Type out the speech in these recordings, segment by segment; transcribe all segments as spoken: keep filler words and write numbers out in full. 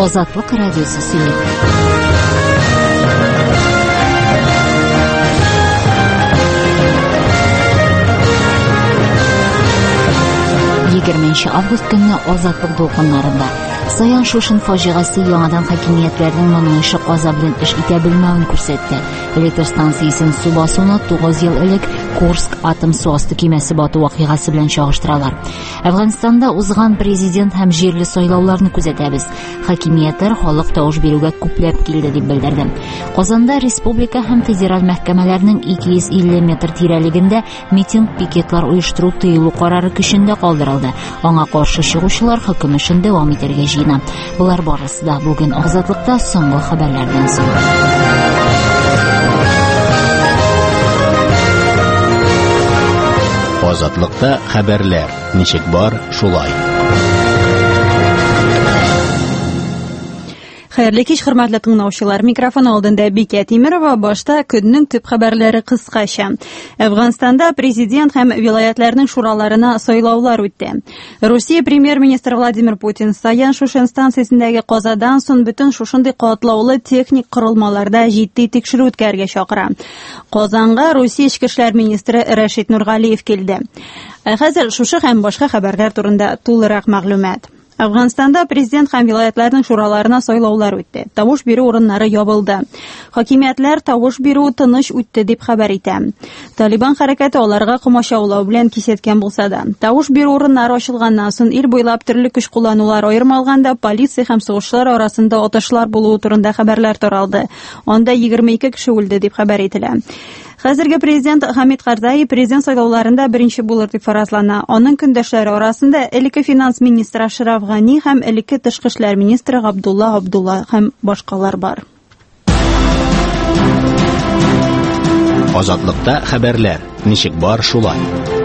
Азатлык радиосы сөйли. егерменче август көнне Азатлык дулкыннарында Саян Шушин фаҗигасы яңадан хакимиятләрнең монышы каза белән эш итә белмәвен күрсәтте. Электр станциясен су басуына тугыз ел элек Курск атом су асты кемәсе бату вакыйгасы белән чагыштыралар. Әфганстанда узган президент һәм җирле сайлауларны күзәтәбез. Хакимиятләр халык тавыш бирүгә күпләп килде дип белдерде. Казанда республика һәм федераль мәхкәмәләрнең ике йөз илле метр тирәлегендә митинг-пикетлар оештыру тыелу карары көчендә калдырылды. Аңа каршы чыгучылар хөкем эшен дәвам итәргә җыена. Булар барысы да бүген Азатлыкта соңгы хәбәрләрдән соң. Азатлыкта хәбәрләр. Ничек бар, шулай. Хәерле кич, хөрмәтле тыңлаучылар. Микрофон алдында Бикә Тимерова. Башта көннең төп хәбәрләре кыскача. Әфганстанда президент һәм вилаятларның шураларына сайлаулар үтте. Русия премьер-министры Владимир Путин Саян Шушин станциясендәге казадан соң бөтен шушындый катлаулы техник корылмаларда җитди тикшерү үткәргә чакыра. Казанга Русия эчке эшләр министры Рашид Нургалиев килде. Хәзер шушы һәм башка хәбәрләр турында тулырак мәгълүмат. Әфганстанда президент һәм вилаятларның шураларына сайлаулар үтте. Тавыш бирү урыннары ябылды. Хакимиятләр тавыш бирү тыныч үтте дип хәбәр итә. Талибан хәрәкәте аларга комачаулау белән кисәткән булса да, тавыш бирү урыннары ачылганнан соң ил буйлап төрле көч кулланулар аерма алганда полиция һәм сугышлар арасында атышлар булуы турында хәбәрләр таралды. Анда егерме ике кеше үлде дип хәбәр ителә. Хәзерге президент Хамид Карзай президент сайлауларында беренче булыр дип фаразлана. Аның көндәшләре арасында элекке финанс министры Ашраф Гани һәм элекке тышкы эшләр министры Габдулла Абдулла һәм башкалар бар. Азатлыкта хәбәрләр. Ничек бар, шулай.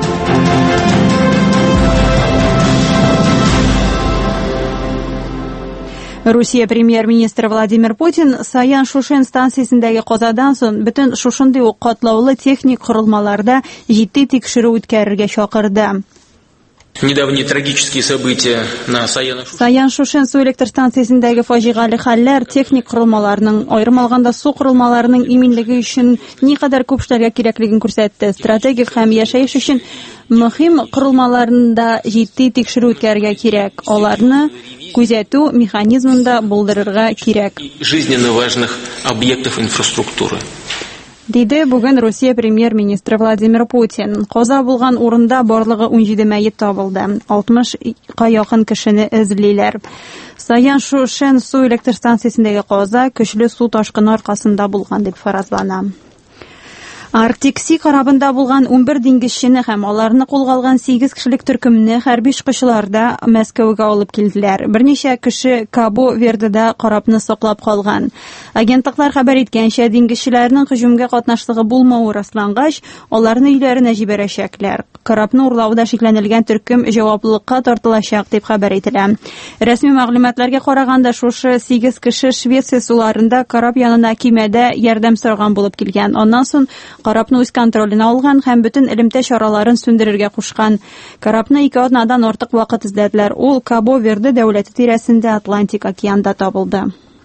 Русия премьер-министры Владимир Путин Саян Шушин станциясендәге казадан соң бөтен шушындый ук катлаулы техник корылмаларда җитди тикшерү үткәрергә чакырды. Недавние трагические события на Саян Шушин. Саян Шушин су электр станциясендәге фаҗигали хәлләр техник корылмаларның, аерым алганда су корылмаларының иминлеге өчен никадәр күп эшләргә кирәклеген күрсәтте. Стратегик һәм яшәеш өчен мөһим корылмаларында җитди тикшерү үткәрергә кирәк. Аларны күзәтү механизмында булдырырга кирәк. Жизненно важных объектов инфраструктуры. Диде бүген Русия премьер-министры Владимир Путин. Каза булган урында барлыгы унҗиде мәйет табылды. алтмышка якын кешене эзлиләр. Саян Шушин су электр станциясендәге каза көчле су ташкыны аркасында булган дип фаразлана. Арктик Си карабында булган унбер диңгезчене һәм аларны кулга алган сигез кешелек төркемне хәрби чыгышларда Мәскәүгә алып килделәр. Берничә кеше Кабо-Вердеда карабны саклап калган. Агентлыклар хәбәр иткәнчә, диңгезчеләрнең һөҗүмгә катнашлыгы булмавы раслангач, аларны өйләренә җибәрәчәкләр. Карабны урлауда шикләнелгән төркем җаваплылыкка тартылачак дип хәбәр ителә. Рәсми мәгълүматларга караганда, шушы сигез кеше Швеция суларында караб янына кимәдә ярдәм сораган булып килгән. Аннан соң карабны үз контролена алган һәм бөтен элемтә чараларын сүндерергә кушкан. Карабны ике атнадан артык вакыт эзләделәр. Ул Кабо-Верде дәүләте тирәсендә Атлантик океанда табылды.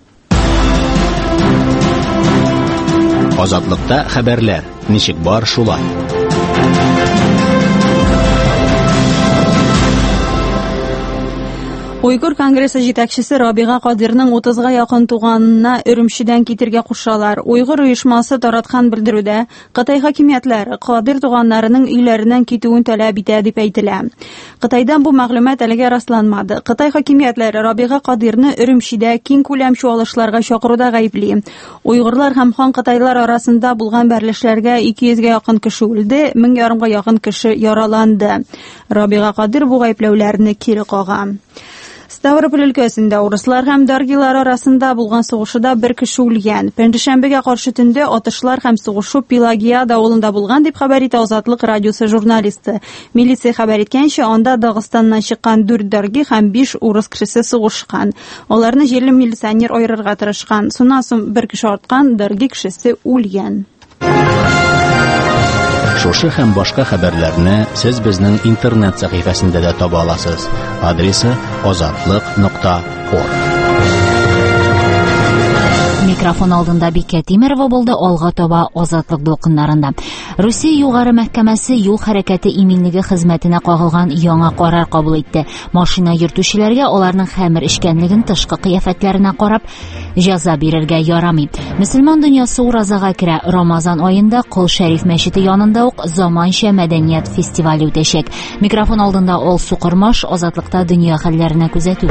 Азатлыкта хәбәрләр. Ничек бар, шулай. Уйгыр конгрессы җитәкчесе Рабига Кадирның утызга якын туганына Өрүмчедән китергә кушалар. Уйгыр оешмасы тараткан белдерүдә Кытай хакимиятләре Кадир туганнарының өйләреннән китүен таләп итә дип әйтелә. Кытайдан бу мәгълүмат әлегә расланмады. Кытай хакимиятләре Рабига Кадирны Өрүмчедә киң күләм чуалышларга чакыруда гаепли. Уйгырлар һәм хан кытайлар арасында булган бәрләшләргә ике йөзгә якын кеше үлде, мең ярымга якын кеше яраланды. Рабига Кадир бу гаепләүләрне кире кага. Ставрополь өлкәсендә урыслар һәм даргилар арасында булган сугышуда бер кеше үлгән. Пәнҗешәмбегә каршы төндә атышлар һәм сугышу Пелагеяда авылында булган дип хәбәр итә Азатлык радиосы журналисты. Милиция хәбәр иткәнчә, анда Дагыстаннан чыккан дүрт дарги һәм биш урыс кешесе сугышкан. Аларны җирле милиционер аерырга тырышкан. Шуннан соң бер кеше арткан, дарги кешесе үлгән. Шушы һәм башка хәбәрләрне сез безнең интернет сәхифәсендә дә таба аласыз. Адресы азатлык нокта орг. Микрофон алдында Бикә Тимерова булды, алга таба азатлык дулкыннарында. Русия югары мәхкәмәсе юл хәрәкәте иминлеге хезмәтенә кагылган яңа карар кабул итте. Машина йөртүчеләргә аларның хәмер эчкәнлеген тышкы кыяфәтләренә карап җәза бирергә ярамый. Мөселман дөньясы уразага керә. Рамазан аенда Кол Шәриф мәчете янында ук заманча мәдәният фестивале үтәчәк. Микрофон алдында Алсу Кырмаш, азатлыкта дөнья хәлләренә күзәтү.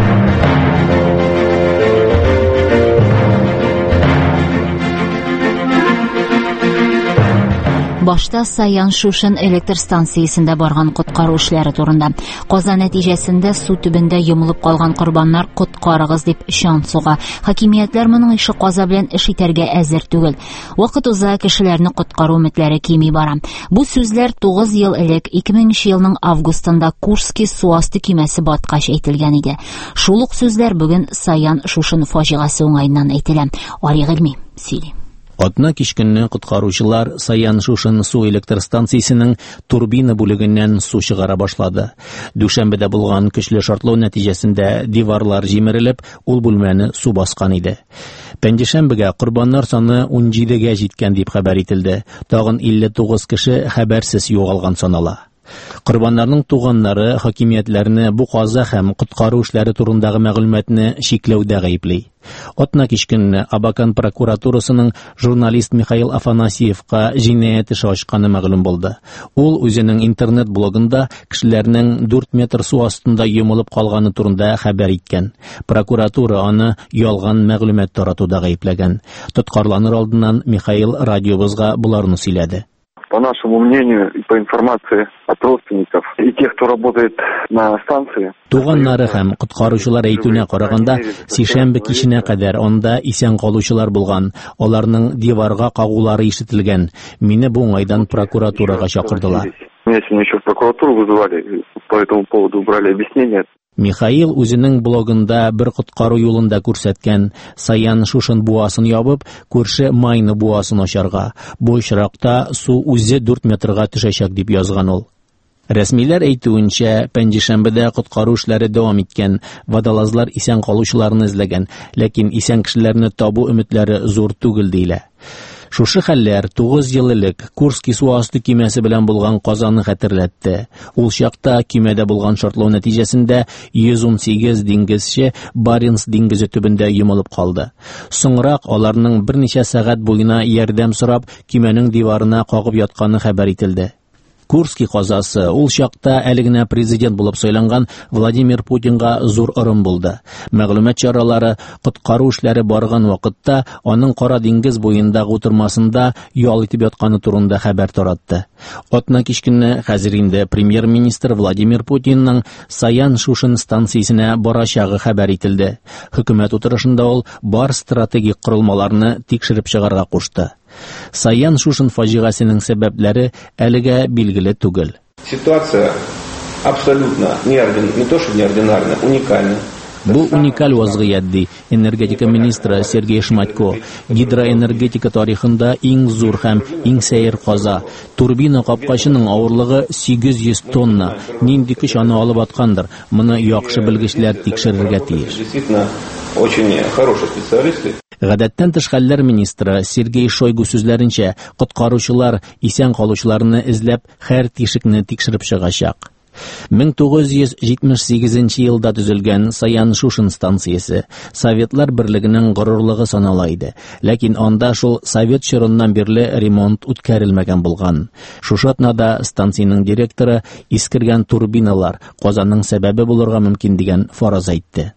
Башта Саян Шушин электр станциясендә барган коткару эшләре турында. Каза нәтиҗәсендә су төбендә йомылып калган корбаннар коткарыгыз дип шан суга. Хакимиятләр моның ише каза белән эш итәргә әзер түгел. Вакыт уза, кешеләрне коткару өметләре кими бара. Бу сүзләр тугыз ел элек ике меңенче елның августында Курский су асты көймәсе баткач әйтелгән иде. Шул ук сүзләр бүген Саян Шушин фаҗигасы уңайыннан әйтелә. Али Гыйльми сөйли. Атна кичкенне коткаручылар Саян Шушин су электр станциясенең турбина бүлегеннән су чыгара башлады. Дүшәмбедә булган көчле шартлау нәтиҗәсендә диварлар җимерелеп, ул бүлмәне су баскан иде. Пәнҗешәмбегә корбаннар саны ун җидегә җиткән дип хәбәр ителде. Тагын илле тугыз кеше хәбәрсез югалган санала. Корбаннарның туганнары хакимиятләрне бу каза һәм коткару эшләре турындагы мәгълүматны чикләүдә гаепли. Атна кичкенне Абакан прокуратурасының журналист Михаил Афанасьевка җинаять эше ачканы мәгълүм булды. Ул үзенең интернет блогында кешеләрнең дүрт метр су астында йомылып калганы турында хәбәр иткән. Прокуратура аны ялган мәгълүмат таратуда гаепләгән. Тоткарланыр алдыннан Михаил радиобызга буларны сөйләде. По нашему мнению и по информации от родственников и тех, кто работает на станции. Туганнары һәм коткаручылар әйтүенә караганда, сишәмбе киченә кадәр анда исән калучылар булган. Аларның диварга кагулары ишетелгән. Мине бу уңайдан прокуратурага чакырдылар. Меня сегодня еще в прокуратуру вызывали, по этому поводу брали объяснение. Михаил үзенең блогында бер коткару юлында күрсәткән Саян Шушин буасын ябып, күрше Майны буасын ачарга. Бу очракта су үзе дүрт метрга төшәчәк дип язган ул. Рәсмиләр әйтүенчә, пәнҗешәмбедә коткару эшләре дәвам иткән, водолазлар исән калучыларны эзләгән, ләкин исән кешеләрне табу өметләре зур түгел диләр. Шушы хәлләр тугыз ел элек Курский су асты көймәсе белән булган казаны хәтерләтте. Ул чакта көймәдә булган шартлау нәтиҗәсендә йөз ун сигез диңгезче Баренц диңгезе төбендә йомылып калды. Соңрак аларның берничә сәгать буена ярдәм сорап көймәнең диварына кагып ятканы хәбәр ителде. Курский казасы ул чакта әле генә президент булып сайланган Владимир Путинга зур ырым булды. Мәгълүмат чаралары коткару эшләре барган вакытта аның Кара диңгез буендагы утырмасында ял итеп ятканы турында хәбәр таратты. Атна кичкенне хәзер инде премьер-министр Владимир Путинның Саян Шушин станциясенә барачагы хәбәр ителде. Хөкүмәт утырышында ул бар стратегик корылмаларны тикшереп чыгарга кушты. Саян Шушин фаҗигасының сәбәпләре әлегә билгеле түгел. Ситуация абсолютно неордин... не то что неординарная, уникальная. Бу уникаль вазгыять ди энергетика министры Сергей Шматько. Гидроэнергетика тарихында иң зур һәм иң сәер каза. Турбина капкачының авырлыгы сигез йөз тонна. Нинди көч аны алып аткандыр? Моны яхшы белгечләр тикшерергә тиеш. Действительно, очень хорошие специалисты. Гадәттән тыш хәлләр министры Сергей Шойгу сүзләренчә, коткаручылар исән калучыларны эзләп һәр тишекне тикшереп чыгачак. мең тугыз йөз җитмеш сигезенче елда төзелгән Саян Шушин станциясе Советлар берлегенең горурлыгы санала иде, ләкин анда шул Совет чорыннан бирле ремонт үткәрелмәгән булган. Шушы атнада станциянең директоры искергән турбиналар Казанның сәбәбе булырга мөмкин дигән фараз әйтте.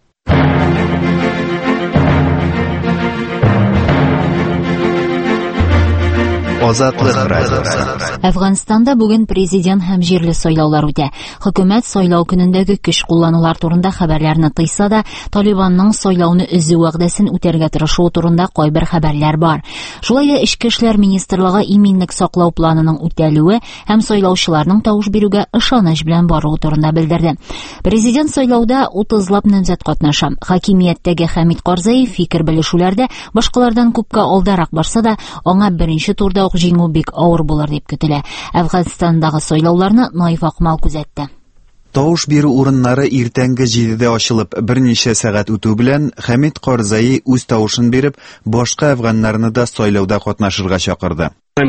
Әфганстанда бүген президент һәм җирле сайлаулар үтә. Хөкүмәт сайлау көнендәге көч кулланулар турында хәбәрләрне тыйса да, Талибанның сайлауны өзү вәгъдәсен үтәргә тырышуы турында кайбер хәбәрләр бар. Шулай да Эчке эшләр министрлыгы иминлек саклау планының үтәлүе һәм сайлаучыларның тавыш бирүгә ышаныч белән баруы турында белдерде. Президент сайлауда утызлап намзәт катнаша. Хакимияттәге Хәмид Карзаев фикер белешүләрдә башкалардан күпкә алдарак барса да, аңа беренче турда җиңү бик авыр булыр дип көтелә. Әфганстандагы сайлауларны Наиф Акмал күзәтте. Тавыш бирү урыннары иртәнге җидедә ачылып, берничә сәгать үтү белән Хәмид Карзаи үз тавышын биреп, башка афганнарны да сайлауда катнашырга чакырды.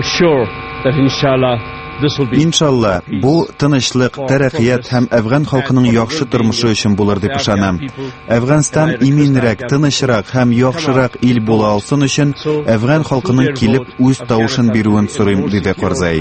Иншалла, бу тынычлык, тәрәккыят һәм афган халкының яхшы тормышы өчен булыр дип ышанам. Афганстан иминрәк, тынычрак һәм яхшырак ил була алсын өчен афган халкының килеп үз тавышын бирүен сорыйм, диде Карзаи.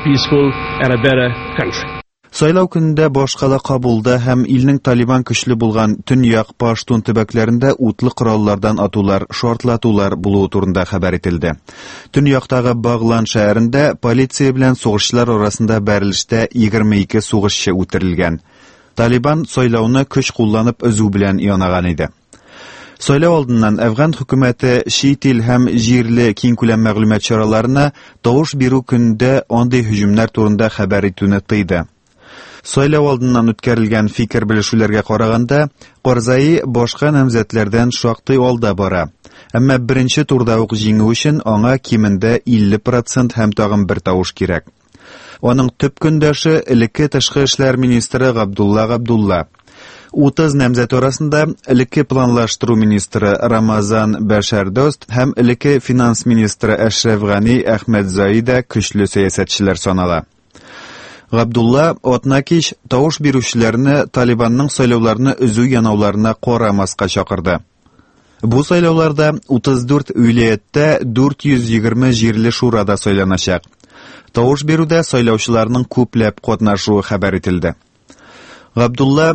Сайлау көнендә башкала Кабулда һәм илнең Талибан көчле булган Төньяк Паштун төбәкләрендә утлы кораллардан атулар, шартлатулар булуы турында хәбәр ителде. Төньяктагы Баглан шәһәрендә полиция белән сугышчылар арасында бәрелештә егерме ике сугышчы үтерелгән. Талибан сайлауны көч кулланып өзү белән янаган иде. Сайлау алдыннан Афган хөкүмәте чит ил һәм җирле киң күләм мәгълүмат чараларына тавыш бирү көнендә андый һөҗүмнәр турында хәбәр итүне тыйды. Сайлау алдыннан үткәрелгән фикер белешүләргә караганда, Карзаи башка намзәтләрдән шактый алда бара. Әмма беренче турда ук җиңү өчен аңа кимендә илле процент һәм тагын бер тавыш кирәк. Аның төп көндәше элекке тышкы эшләр министры Габдулла Габдулла. утыз намзәт арасында элекке планлаштыру министры Рамазан Башардост һәм элекке финанс министры Әшрәф Гани Әхмәдзаи да көчле сәясәтчеләр санала. Габдулла Отнакиш тавыш бирүчеләрне Талибанның сайлауларны өзү янауларына карамаска чакырды. Бу сайлауларда утыз дүрт уилаяттә дүрт йөз егерме җирле шурада сайланачак. Тавыш бирүдә сайлаучыларның күпләп катнашуы хәбәр ителде. Габдулла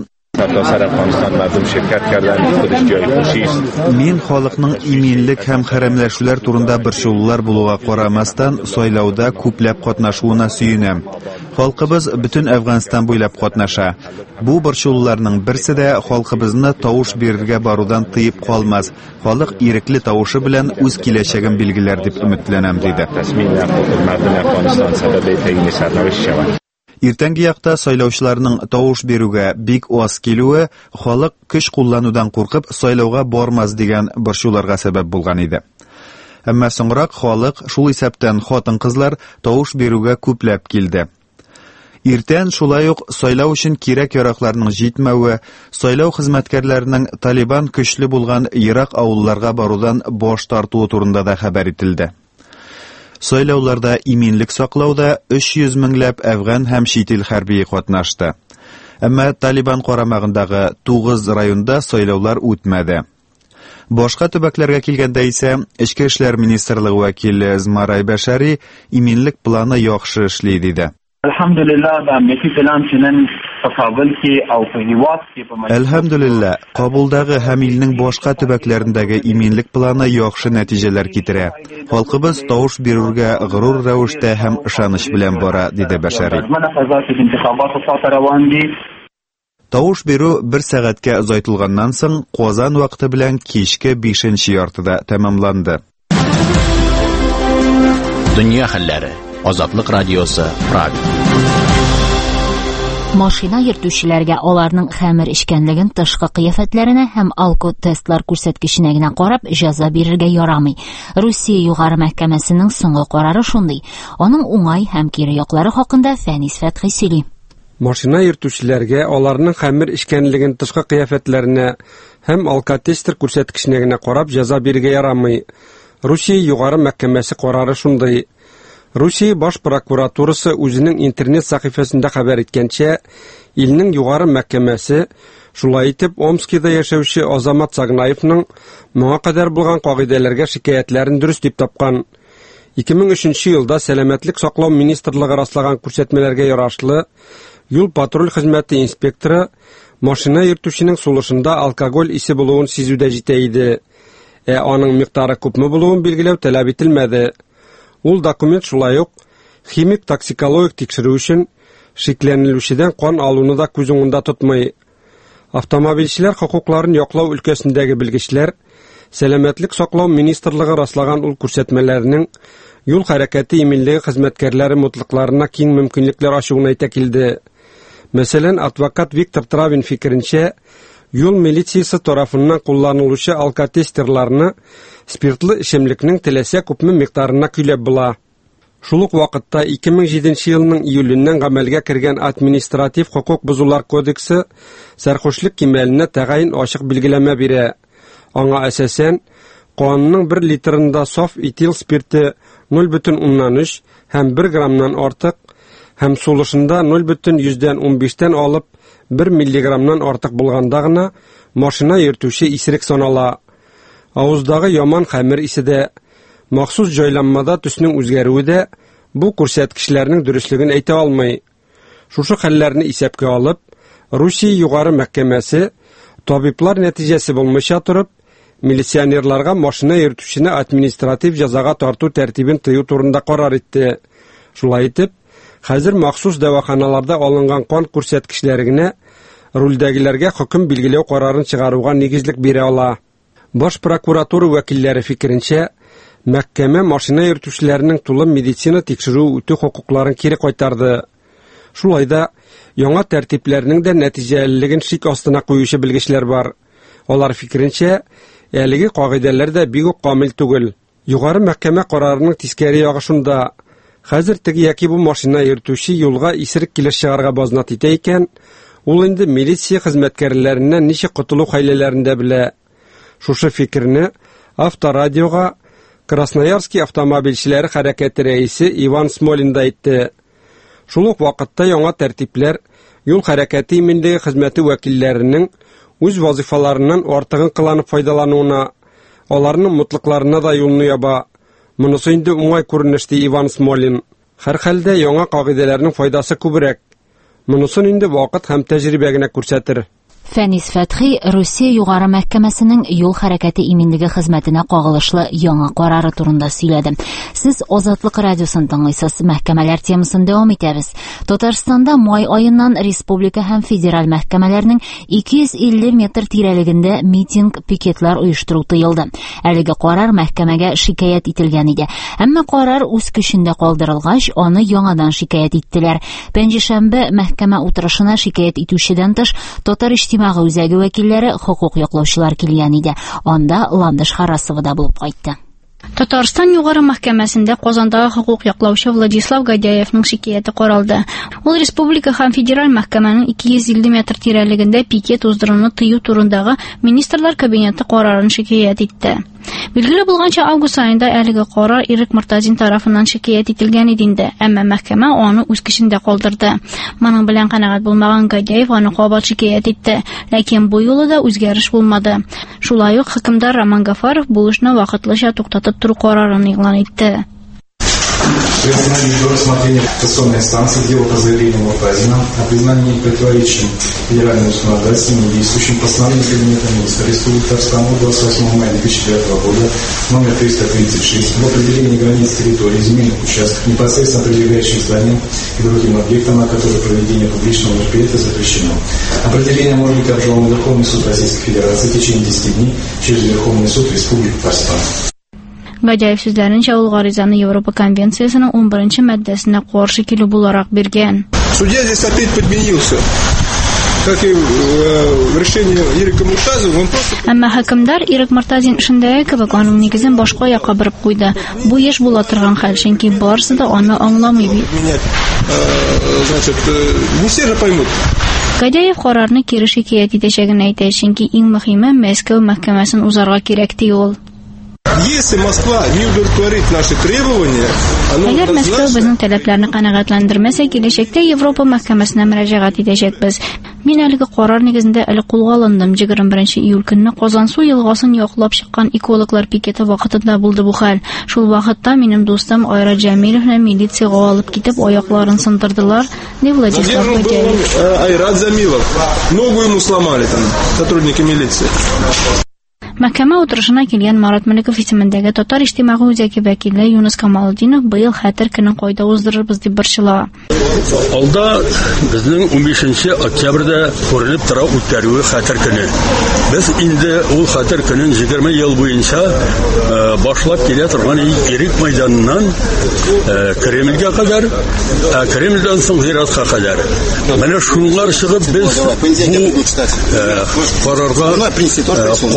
Мин халыкның иминлек һәм хәрәмләшүләр турында борчылулар булуга карамастан сайлауда күпләп катнашуына сөенәм. Халкыбыз бөтен Афганстан буйлап катнаша. Бу борчылуларның берсе дә халкыбызны тавыш бирергә барудан тыеп калмас. Халык ирекле тавышы белән үз киләчәген билгеләр дип өметләнәм, диде. Иртәнге якта сайлаучыларның тавыш бирүгә бик аз килүе халык көч кулланудан куркып сайлауга бармас дигән борчуларга сәбәп булган иде. Әмма соңрак халык шул исәптән хатын-кызлар тавыш бирүгә күпләп килде. Иртән шулай ук сайлау өчен кирәк яракларның җитмәве, сайлау хезмәткәрләренең Талибан көчле булган ерак авылларга барудан баш тартуы турында да хәбәр ителде. Сайлауларда иминлек саклауда өч йөз меңләп афган һәм чит ил хәрби катнашты. Әмма Талибан карамагындагы тугыз районда сайлаулар үтмәде. Башка төбәкләргә килгәндә исә Эчке эшләр министрлыгы вәкиле Змарай Бәшәри иминлек планы яхшы эшли диде. Әлхәмдүлиллә, Кабулдагы һәм илнең башка төбәкләрендәге иминлек планы яхшы нәтиҗәләр китерә. Халкыбыз тавыш бирүгә горур рәвештә һәм ышаныч белән бара, диде Бәшәри. Тавыш бирү бер сәгатькә озайтылганнан соң Казан вакыты белән кичке бишенче яртыда тәмамланды. Дөнья хәлләре. Азатлык радиосы Прага. Машина йөртүчеләргә аларның хәмер ишкәнлеген тышкы кыяфәтләренә һәм алко-тестлар күрсәткеченә генә карап җәза бирергә ярамый. Русия югары мәхкәмәсенең соңгы карары шундый. Аның уңай һәм кире яклары хакында Фәнис Фәтхи сөйли. Машина йөртүчеләргә аларның хәмер ишкәнлеген тышкы кыяфәтләренә һәм алко-тестер күрсәткеченә генә карап җәза бирергә ярамый. Русия югары мәхкәмәсе карары шундый. Русия баш прокуратурасы үзенең интернет сәхифәсендә хәбәр иткәнчә, илнең югары мәхкәмәсе шулай итеп Омскида яшәүче Азамат Сагнаевның моңа кадәр булган кагыйдәләргә шикаятьләрен дөрес дип тапкан. ике мең өченче елда Сәламәтлек саклау министрлыгы раслаган күрсәтмәләргә ярашлы юл патруль хезмәте инспекторы машина йөртүченең сулышында алкоголь исе булуын сизүдә җитә иде. Ә аның микъдары күпме булуын билгеләү таләп ителмәде. Ул документ шулай ук химик токсикологик тикшерү өчен шикләнелүчедән кан алуны да күз уңында тотмый. Автомобильчеләр хокукларын яклау өлкәсендәге белгечләр Сәламәтлек саклау министрлыгы раслаган ул күрсәтмәләрнең юл хәрәкәте иминлеге хезмәткәрләре мутлыкларына киң мөмкинлекләр ачуына әйтә килде. Мәсәлән, адвокат Виктор Травин фикеренчә, юл милициясе тарафыннан кулланылучы алкотестерларны спиртлы эчемлекнең теләсә күпме микъдарына көйләп була. Шул ук вакытта ике мең җиденче елның июленнән гамәлгә кергән административ хукук бузулар кодексы сәрхүшлек кимәленә тәгаен ачык билгеләмә бирә. Аңа әсәсән, канунның бер литрында саф этил спирты ноль бөтен уннан өч һәм бер граммнан артык, һәм сулышында ноль бөтен йөздән ун биштән алып бер миллиграммнан артык булганда гына машина йөртүче исерек санала. Авыздагы яман хәмер исе дә, махсус җайланмада төснең үзгәрүе дә бу күрсәткечләрнең дөрестлеген әйтә алмый. Шушы хәлләрне исәпкә алып, Русия югары мәхкәмәсе табиблар нәтиҗәсе булмыйча торып, милиционерларга машина йөртүчене административ җәзага тарту тәртибен тыю турында карар итте. Шулай итеп, хәзер махсус дәваханаларда алынган кан күрсәткечләре генә рульдәгеләргә хөкем билгеләү карарын чыгаруга нигезлек бирә ала. Баш прокуратура вәкилләре фикеренчә, мәхкәмә машина йөртүчеләрнең тулы медицина тикшерү үтү хокукларын кире кайтарды. Шулай да яңа тәртипләрнең дә нәтиҗәлелеген шик астына куючы белгечләр бар. Алар фикеренчә, әлеге кагыйдәләр дә бик үк камил түгел. Югары мәхкәмә карарының тискәре ягы шунда: хәзер теге яки бу машина йөртүче юлга исерек килеш чыгарга базнат итә икән, ул инде милиция хезмәткәрләреннән ничек котылу хәйләләрендә белә. Шушы фикерне Авторадиога Красноярский автомобильчеләре хәрәкәте рәисе Иван Смолин да әйтте. Шул ук вакытта яңа тәртипләр юл хәрәкәте иминлеге хезмәте вәкилләренең үз вазифаларыннан артыгын кыланып файдалануына, аларның мутлыкларына да юлны яба. Монысы инде уңай күренеште Иван Смолин. Һәр хәлдә яңа кагыйдәләрнең файдасы күбрәк. Монысын инде вакыт һәм тәҗрибә генә күрсәтер. Фәнис Фәтхи Русия югары мәхкәмәсенең юл хәрәкәте иминлеге хезмәтенә кагылышлы яңа карары турында сөйләде. Сез Азатлык радиосын тыңлыйсыз. Мәхкәмәләр темасын дәвам итәбез. Татарстанда май аеннан республика һәм федераль мәхкәмәләрнең ике йөз илле метр тирәлегендә митинг, пикетлар оештыру тыелды. Әлеге карар мәхкәмәгә шикаят ителгән иде. Әмма карар үз көчендә калдырылгач, аны яңадан шикаят иттеләр. Пәнҗешәмбе мәхкәмә утырышына шикаят итүчедән тыш Татар иҗтимагый үзәге вәкилләре, хокук яклаучылар килгән иде. Анда Ландыш Харасова да булып кайтты. Татарстан югары мәхкәмәсендә Казандагы хокук яклаучы Владислав Гадяевның шикаяты каралды. Ул республика һәм федераль мәхкәмәнең ике йөз илле метр тирәлегендә пикет уздыруны тыю турындагы министрлар кабинеты карарын шикаят итте. Билгеле булганча, август айында әлеге карар Ирек Мортазин тарафыннан шикаят ителгән иде инде, әмма мәхкәмә аны үз көчендә калдырды. Моның белән канәгать булмаган Гадяев аны кабат шикаят итте, ләкин бу юлы да үзгәреш булмады. Шулай ук хөкемдар Роман Гафаров бу эшне вакытлыча туктатып туру карарын игълан итте. При основании до рассмотрения кассационной инстанции дела по заявлению Муртазина о признании противоречащим федеральным законодательством и действующим постановлением Кабинета министров Республики Татарстан двадцать восьмого мая две тысячи девятого года номер триста тридцать шесть об определении границ территории земельных участков, непосредственно прилегающих к зданиям и другим объектам, на которые проведение публичного мероприятия запрещено. Определение может быть обжаловано в Верховный суд Российской Федерации в течение десяти дней через Верховный суд Республики Татарстан. Гадяев сүзләренчә, ул гаризаны Европа конвенциясының он беренче маддәсенә каршы килү буларак биргән. Судья здесь опять подменился. Как и в решении Ирека Муртазина, он просто... Әмма хөкемдар Ирек Муртазин эшендәге кебек аның нигезен башка якка борып куйды. Бу еш була торган хәл, чөнки барысы да аны аңламый бит. Значит, не все же поймут. Гадяев карарны кире шикаят итәчәген әйтә, чөнки иң мөһиме Мәскәү мәхкәмәсен узарга кирәк ди ул. Если Москва не удовлетворит наши требования, оно Әгәр Мәскәү безнең таләпләрне канәгатьләндермәсә, киләчәктә Европа мәхкәмәсенә мөрәҗәгать итәчәкбез. Мин әлеге карар нигезендә әле кулга алындым. егерме беренче июль көнне Казан су елгасын яклап чыккан экологлар пикеты вакытында булды бу хәл. Шул вакытта минем дустым Айрат Җәмиловны милициягә алып китеп аякларын сындырдылар, ди Владислав Гадяев. Айрат Җәмилов. Ногу ему сломали там сотрудники милиции. Мәхкәмә утырышына килгән Марат Мөлеков исемендәге Татар иҗтимагый үзәге вәкиле Юнус Камалетдинов быел хәтер көнен кайда уздырырбыз дип борчыла. Алда безнең он бишенче октябрьдә күренеп тора үткәрүе хәтер көне. Без инде ул хәтер көнен егерме ел буенча башлап килә торган Ирек мәйданыннан Кремльгә кадәр, Кремльдән соң Зиратка кадәр. Менә шунлар чыгып без бу карарга каршы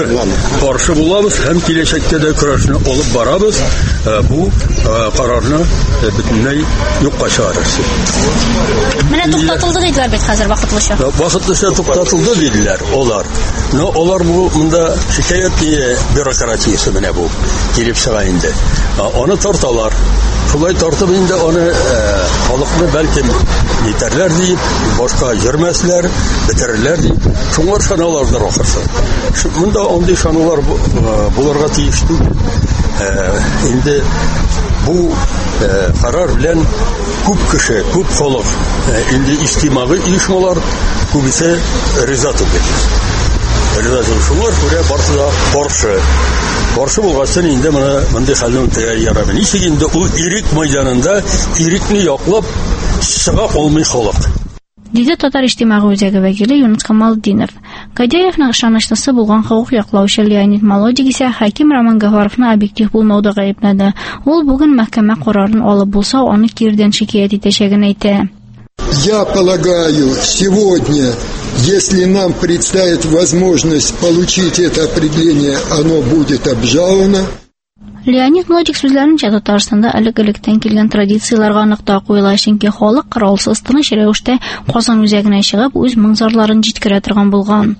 каршы булабыз һәм киләчәктә дә көрәшне алып барабыз. Бу карарны бөтенләй юкка чыгарырсыз. Менә туктатылды диделәр бит хәзер вакытлыча. Вакытлыча туктатылды диделәр алар. Но алар бу монда шикаят бюрократиясе менә бу килеп чыга инде. Аны тарталар. Шулай тартып инде аны халыкны бәлкем итәрләр дип, башка йөрмәсләр, бетерерләр дип. Шуңар саналардыр ахырсы. Монда андый саналар булырга тиеш түгел. Инде бу карар белән күп кеше, күп халык, инде иҗтимагый оешмалар күбесе риза түгел. Риза түгел. Шуңар күрә барсы да каршы. Каршы булгасын инде моны мондый хәлне үтәргә ярамый. Ничек инде ул ирек мәйданында ирекне яклап чыга алмый халык. Диде Татар иҗтимагый үзәге вәкиле Юнус Камалдинов. Гадяевның ышанычлысы булган хокук яклаучы Леонид Молодик исә хаким Роман Гафаровны объектив булмауда гаепләде. Ул бүген мәхкәмә карарын алып булса, аны кирдән шикаят итәчәген әйтә. Я полагаю, сегодня, если нам предстоит возможность получить это определение, оно будет обжаловано. Леонид Молодик сүзләренчә, Татарстанда элек-электән килгән традицияләргә нокта куела, чөнки халык коралсыз тыныч рәвештә Казан үзәгенә чыгып, үз моңзарларын җиткерә торган булган.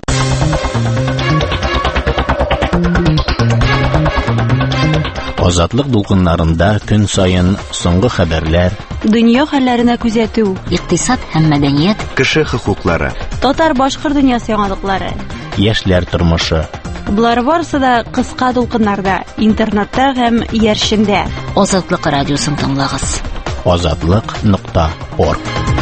Азатлык дулкыннарында көн сайын соңгы хәбәрләр, дөнья хәлләренә күзәтү, икътисад һәм мәдәният, кеше хокуклары, татар-башкыр дөньясы яңалыклары, яшьләр тормышы. Булар барысы да кыска дулкыннарда, интернетта һәм яршендә. Азатлык радиосын тыңлагыз. азатлык нокта орг.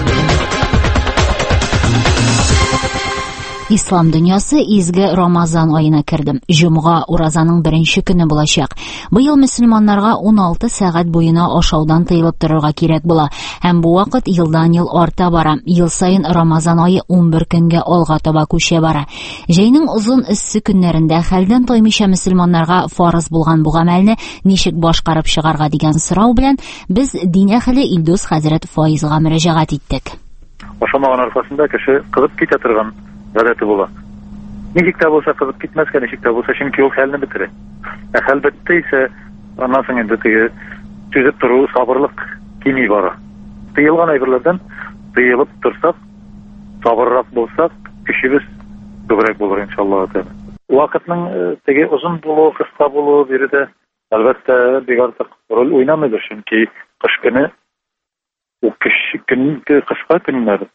Ислам дөньясы изге Рамазан аена керде. Җомга уразаның беренче көне булачак. Быел мөселманнарга ун алты сәгать буена ашаудан тыелып торырга кирәк була. Һәм бу вакыт елдан-ел арта бара. Ел сайын Рамазан ае ун бер көнгә алга таба күчә бара. Җәйнең озын эссе көннәрендә хәлдән таймыйча мөселманнарга фарыз булган бу гамәлне ничек башкарып чыгарга дигән сорау белән без дин әһле Илдус хәзрәт Фаизга мөрәҗәгать иттек. Ашамаган аркасында кеше кызып китә торган гадәте була. Ничек тә булса кызып китмәскә, ничек тә булса, чөнки ул хәлне бетерә. Ә хәл бетте исә, аннан соң инде теге түзеп тору, сабырлык кими бара. Тыелган әйберләрдән тыелып торсак, сабыррак булсак, көчебез күбрәк булыр иншаллах. Вакытның теге узын булуы, кыска булуы биредә әлбәттә бик артык роль уйнамыйдыр, чөнки кыш көне ул көн кыска көннәр.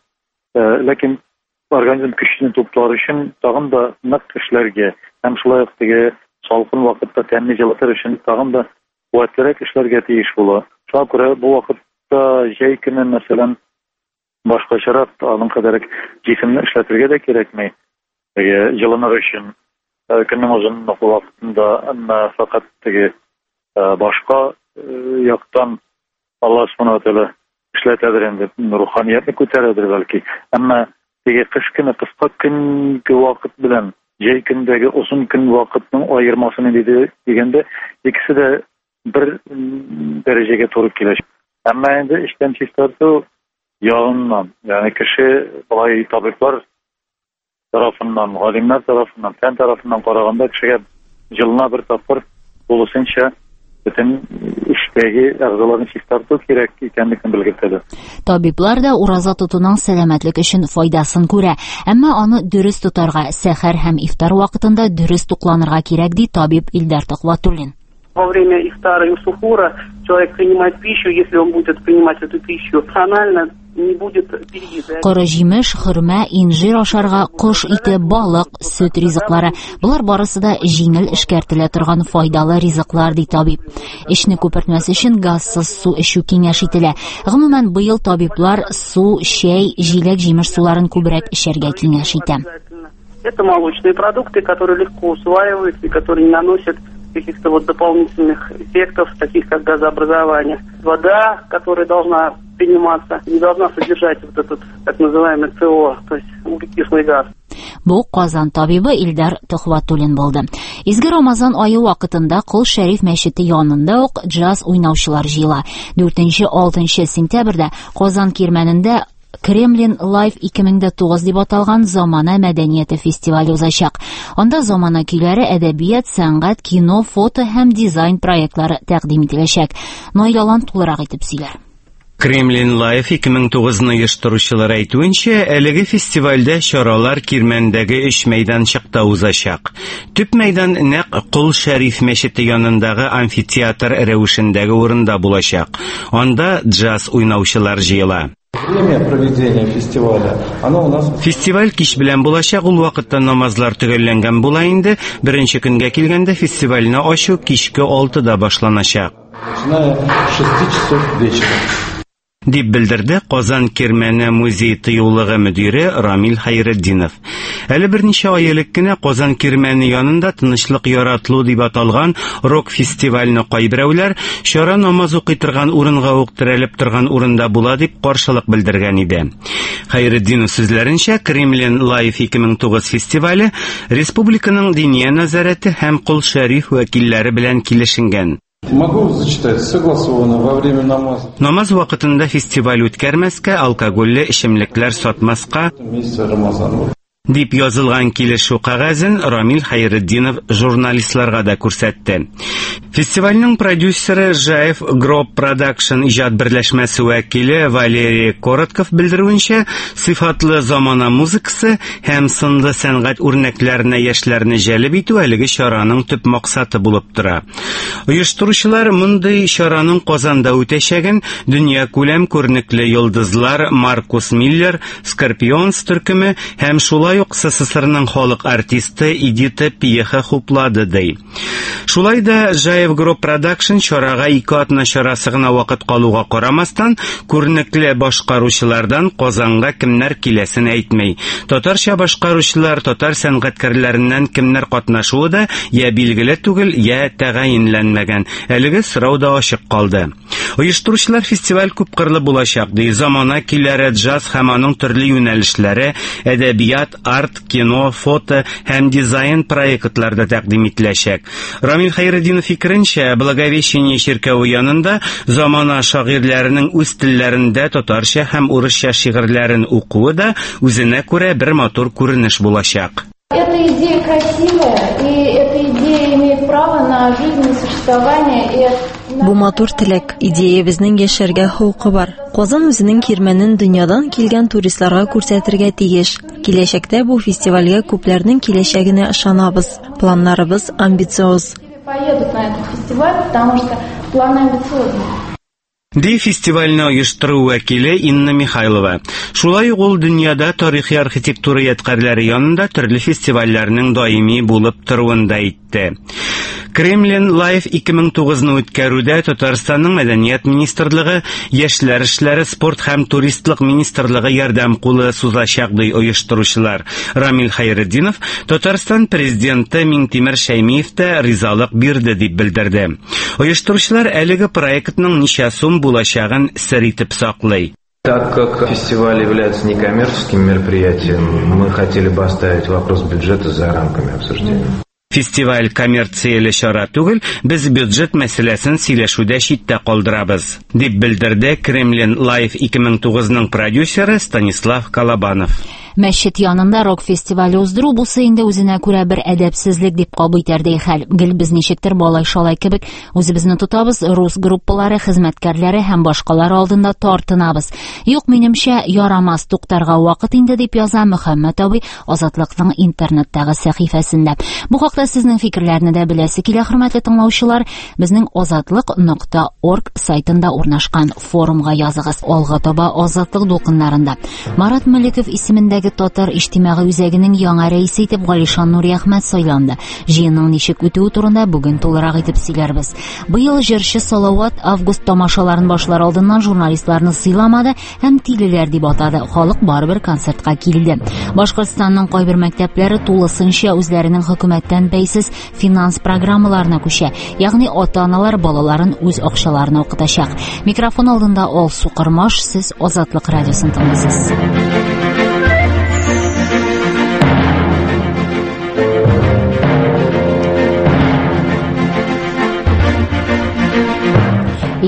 Ләкин организм көчен туплар өчен тагын да нык эшләргә, һәм шулай ук теге салкын вакытта тәмле җылытыр өчен тагын да куәтлерәк эшләргә тиеш була. Шуңа күрә бу вакытта җәй көне мәсәлән башкачарак аның кадәр җисемне эшләтергә дә кирәкми. Теге җылыныр өчен көннең озын вакытында, әмма фақат теге башка яктан Аллаһ Субханаһу ва Тәгалә эшләтәдер инде, руханиятны күтәрәдер бәлки. Әмма теге кыш көне кыска көнге вакыт белән җәй көндәге озын көн вакытның аермасын диде дигәндә, икесе дә бер дәрәҗәгә туры килә. Әмма инде эштән чистарту ягыннан, ягъни кеше булай табиблар тарафыннан, галимнәр тарафыннан, фән тарафыннан караганда кешегә җылына бер тапкыр булысынча бөтен эштәге әгъзаларны чистарту кирәк икәнлеген белгертәләр. Табиблар да ураза тотуның сәламәтлек өчен файдасын күрә, әмма аны дөрес тотарга, сәхәр һәм ифтар вакытында дөрес тукланырга кирәк, ди табиб Илдар Тохватуллин. Во время ифтара и сухура человек принимает пищу, если он будет принимать эту пищу рационально, не будет переедать. Кара җимеш, хөрмә, инҗир ашарга, кош ите, балык, сөт ризыклары. Булар барысы да җиңел эшкәртелә торган файдалы ризыклар, ди табиб. Эшне күпертмәс өчен газсыз су эчү киңәш ителә. Гомумән быел табиблар су, чәй, җиләк-җимеш суларын күбрәк эчәргә киңәш итә. Это молочные продукты, которые легко усваиваются и которые не наносят каких-то вот дополнительных эффектов, таких как газообразование. Вода, которая должна приниматься, не должна содержать вот этот так называемый СО, то есть углекислый газ. Бу Казан табибы Илдар Тохватуллин булды. Изге Рамазан ае вакытында Кол Шәриф мәчете янында ук джаз уйнаучылар җыела. дүртенче-алтынчы сентябрьдә Казан кирмәнендә Кремлин Live ике мең дә тугыз дип аталган замана мәдәнияте фестивале узачак. Анда замана көйләре, әдәбият, сәнгать, кино, фото һәм дизайн проектлары тәкъдим ителәчәк. Наилалан тулырак итеп сөйләр. Кремлин Live ике мең тугызны оештыручылар әйтүенчә, әлеге фестивальдә чаралар Кирмәндәге өч мәйданчыкта узачак. Төп мәйдан нәкъ Кол Шәриф мәчете янындагы амфитеатр рәвешендәге урында булачак. Анда джаз уйнаучылар җыела. Время проведения фестиваля, оно у нас... Фестиваль кич белән булачак, ул вакытта намазлар төгәлләнгән була инде. Беренче көнгә килгәндә фестивальне ачу кичке алтыда башланачак. Начиная с шести часов вечера. Дип белдерде Казан Кирмәне музей тыюлыгы мөдире Рамил Хайретдинов. Әле берничә ай элек кенә Казан Кирмәне янында тынычлык яратлу дип аталган рок фестивальне кайберәүләр чара намаз укый торган урынга ук терәлеп торган урында була дип каршылык белдергән иде. Хайретдинов сүзләренчә, Кремлин Live ике мең тугыз фестивале республиканың диния назарәте һәм Кол Шәриф вәкилләре белән килешенгән. Могу зачитать. Согласовано во время намаза. Намаз вакытында фестиваль үткәрмәскә, алкоголле эчемлекләр сатмаска Месяца Рамазан. дип язылган килешү кагазын Рамил Хайретдинов журналистларга да күрсәтте. Фестивальнең продюсеры Жаев Group Production иҗат берләшмәсе вәкиле Валерий Коротков белдерүенчә, сыйфатлы замана музыкасы һәм сынлы сәнгать үрнәкләренә яшьләрне җәлеп итү әлеге чараның төп максаты булып тора. Оештыручылар мондый чараның Казанда үтәчәген дөнья күләм күренекле йолдызлар Маркус Миллер, Скорпионс төркеме һәм шулай ук СССРның халык артисты Эдита Пьеха хуплады ди. Шулай да Жаев Group Production чарага ике атна чарасы гына вакыт калуга карамастан, күренекле башкаручылардан Казанга кемнәр киләсен әйтмәй. Татарча башкаручылар, татар сәнгатькәрләреннән кемнәр катнашуы да я билгеле түгел, я тәгаенләнмәгән. Әлеге сорау да ачык калды. Оештыручылар фестиваль күпкырлы булачак ди. Замана көйләре, джаз һәм аның төрле юнәлешләре, әдәбият, арт, кино, фото һәм дизайн проектларда тәкъдим ителәчәк. Рамил Хайретдинов фикеренчә, Благовещение чиркәүе янында замана шагыйрьләренең үз телләрендә татарча һәм урысча шигырьләрен укуы да үзенә күрә бер матур күренеш булачак. Эта идея красивая, и эта идея имеет право на жизнь, на существование. Бу матур теләк, идея безнең яшәргә хукы бар. Казан үзенең Кирмәнен дөньядан килгән туристларга күрсәтергә тиеш. Киләчәктә бу фестивальгә күпләрнең киләчәгенә ышанабыз. Планнарыбыз амбициоз. Поедут на этот фестиваль, потому что планы амбициозные. Ди фестивальне оештыру вәкиле Инна Михайлова. Шулай ук ул дөньяда тарихи архитектура ядкарлары янында төрле фестивальләрнең даими булып торуын да әйтте. Кремлин Live ике мең тугызны үткәрүдә Татарстанның Мәдәният министрлыгы, Яшьләр эшләре, спорт һәм туристлык министрлыгы ярдәм кулы сузачак ди оештыручылар. Рамил Хайретдинов Татарстан президенты Минтимер Шәймиев тә ризалык бирде дип белдерде. Оештыручылар әлеге проектның ничә сум булачагын сер итеп саклый. Так как фестиваль является некоммерческим мероприятием, мы хотели бы оставить вопрос бюджета за рамками обсуждения. Фестиваль коммерцияле чара түгел, без бюджет мәсьәләсен сөйләшүдә читтә калдырабыз, дип белдерде Кремлин Live ике мең тугызның продюсеры Станислав Колобанов. Мәчет янында рок фестивале уздыру булса инде үзенә күрә бер әдәпсезлек дип кабул итәрдәй хәл. Гел без ничектер балай шалай кебек үзебезне тотабыз, рус группалары, хезмәткәрләре һәм башкалар алдында тартынабыз. Юк, минемчә, ярамас, туктарга вакыт инде дип яза Мөхәммәт абый Азатлыкның интернеттагы сәхифәсендә. Бу хакта сезнең фикерләрне дә беләсе килә, хөрмәтле тыңлаучылар. Безнең азатлык нокта орг сайтында урнашкан форумга языгыз. Алга таба азатлык дулкыннарында Марат Мәликов исемендәге Татар иҗтимагый үзәгенең яңа рәисе итеп Галишан Нури Әхмәт сайланды. Җыенның ничек үтүе турында бүген тулырак итеп сөйләрбез. Быел җырчы Салават август тамашаларын башлар алдыннан журналистларны сыйламады һәм тилеләр дип атады. Халык барыбер концертка килде. Башкортстанның кайбер мәктәпләре тулысынча үзләренең хөкүмәттән бәйсез финанс программаларына күчә. Ягъни ата-аналар балаларын үз акчаларына укытачак. Микрофон алдында Алсу Кырмаш, сез Азатлык радиосын тыңлыйсыз.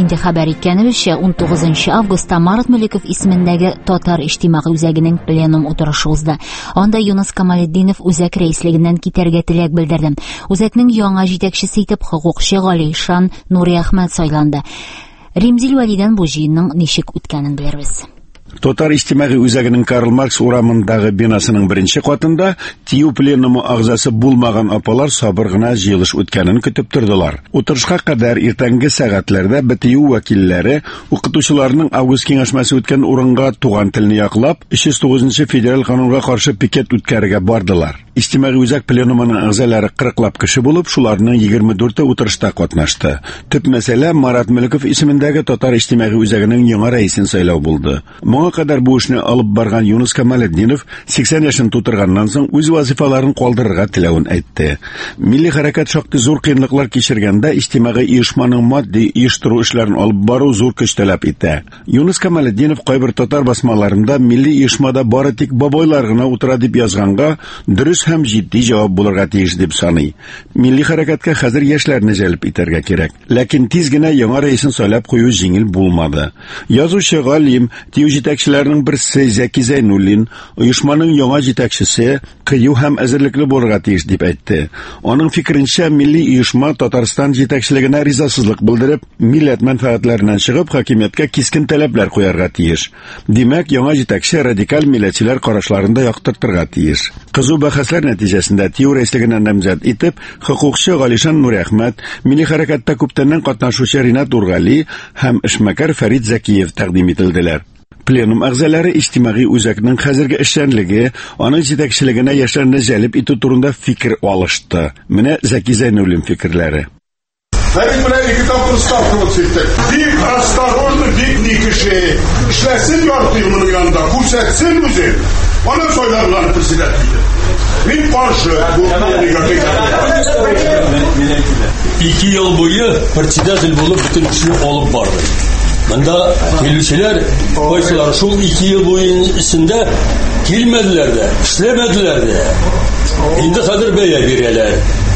инде хәбәр иткәнебезчә, он тугызынчы августта Марат Мөлеков исемендәге Татар иҗтимагый үзәгенең пленум утырышы узды. Анда Юнус Камалетдинов үзәк рәислегеннән китәргә теләк белдерде. Үзәкнең яңа җитәкчесе итеп хокукчы Галишан Нури Әхмәт сайланды. Римзил Вәлидән бу җыенның ничек үткәнен белербез. Татар иҗтимагый үзәгенең Карл Маркс урамындагы бинасының беренче катында ТИУ пленумы агзасы булмаган апалар сабыр гына җыелыш үткәнен көтеп тордылар. Утырышка кадәр иртәнге сәгатьләрдә БТИУ вәкилләре укытучыларның август киңәшмәсе үткән урынга туган телне яклап, өч йөз тугызынчы федераль канунга каршы пикет үткәрергә бардылар. Иҗтимагый үзәк пленумының әгъзалары кырыклап кеше булып, шуларның егерме дүрте утырышта катнашты. Төп мәсьәлә Марат Мөлеков исемендәге Татар иҗтимагый үзәгенең яңа рәисен сайлау булды. Моңа кадәр бу эшне алып барган Юнус Камалетдинов сиксән яшен тутырганнан соң үз вазифаларын калдырырга теләвен әйтте. Милли хәрәкәт шактый зур кыенлыклар кичергәндә иҗтимагый оешманың матди оештыру эшләрен алып бару зур көч таләп итә. Юнус Камалетдинов кайбер татар басмаларында милли оешмада бары тик бабайлар гына утыра дип язганга, дөрес һәм җитди җавап булырга тиеш дип саный. Милли хәрәкәткә хәзер яшьләрне җәлеп итәргә кирәк. Ләкин тиз генә яңа рәисен сайлап кую җиңел булмады. Язучы галим ТИУ җитәкчеләренең берсе Зәки Зәйнуллин, оешманың яңа җитәкчесе кыю һәм әзерлекле булырга тиеш дип әйтте. Аның фикеренчә, милли оешма Татарстан җитәкчелегенә ризасызлык белдереп, милләт мәнфәгатьләреннән чыгып, хакимияткә кискен таләпләр куярга тиеш. Димәк, яңа җитәкче радикаль милләтчеләр карашларын да яктыртырга тиеш. Кызу бәхәсләр нәтиҗәсендә ТИУ рәислегенә намзәт итеп, хокукчы Галишан Нури Әхмәт, милли хәрәкәттә күптәннән катнашучы Ринат Ургали һәм эшмәкәр Фәрит Зәкиев тәкъдим ителделәр. Пленум әгъзалары иҗтимагый үзәкнең хәзерге эшчәнлеге, аның җитәкчелегенә яшьләрне җәлеп итү турында фикер алышты. Менә Зәки Зәйнуллин фикерләре. Фәрит белән ике тапкыр ставка чиктек. Бик осторожно, бик никеше. Эшләсен ярты елның янында, күрсәтсен үзе. Аны сойларлар председатель. Мин каршы бу ике ел буе председатель булып бөтен эшне алып барды. Монда килүчеләр кайсылары шул ике ел буенчасында килмәделәр дә, эшләмәделәр дә. Инде хәзер бәя бирәләр.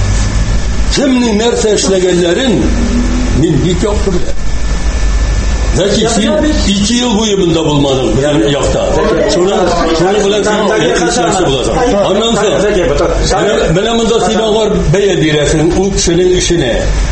Кемнең нәрсә эшләгәннәрен мин бик яхшы беләм. Зәки, син ике ел буе монда булмадың белән якта. Шуның шуның белән син эшләүче буласың. Аннан соң менә монда син алар бәя бирәсең ул кешенең эшенә.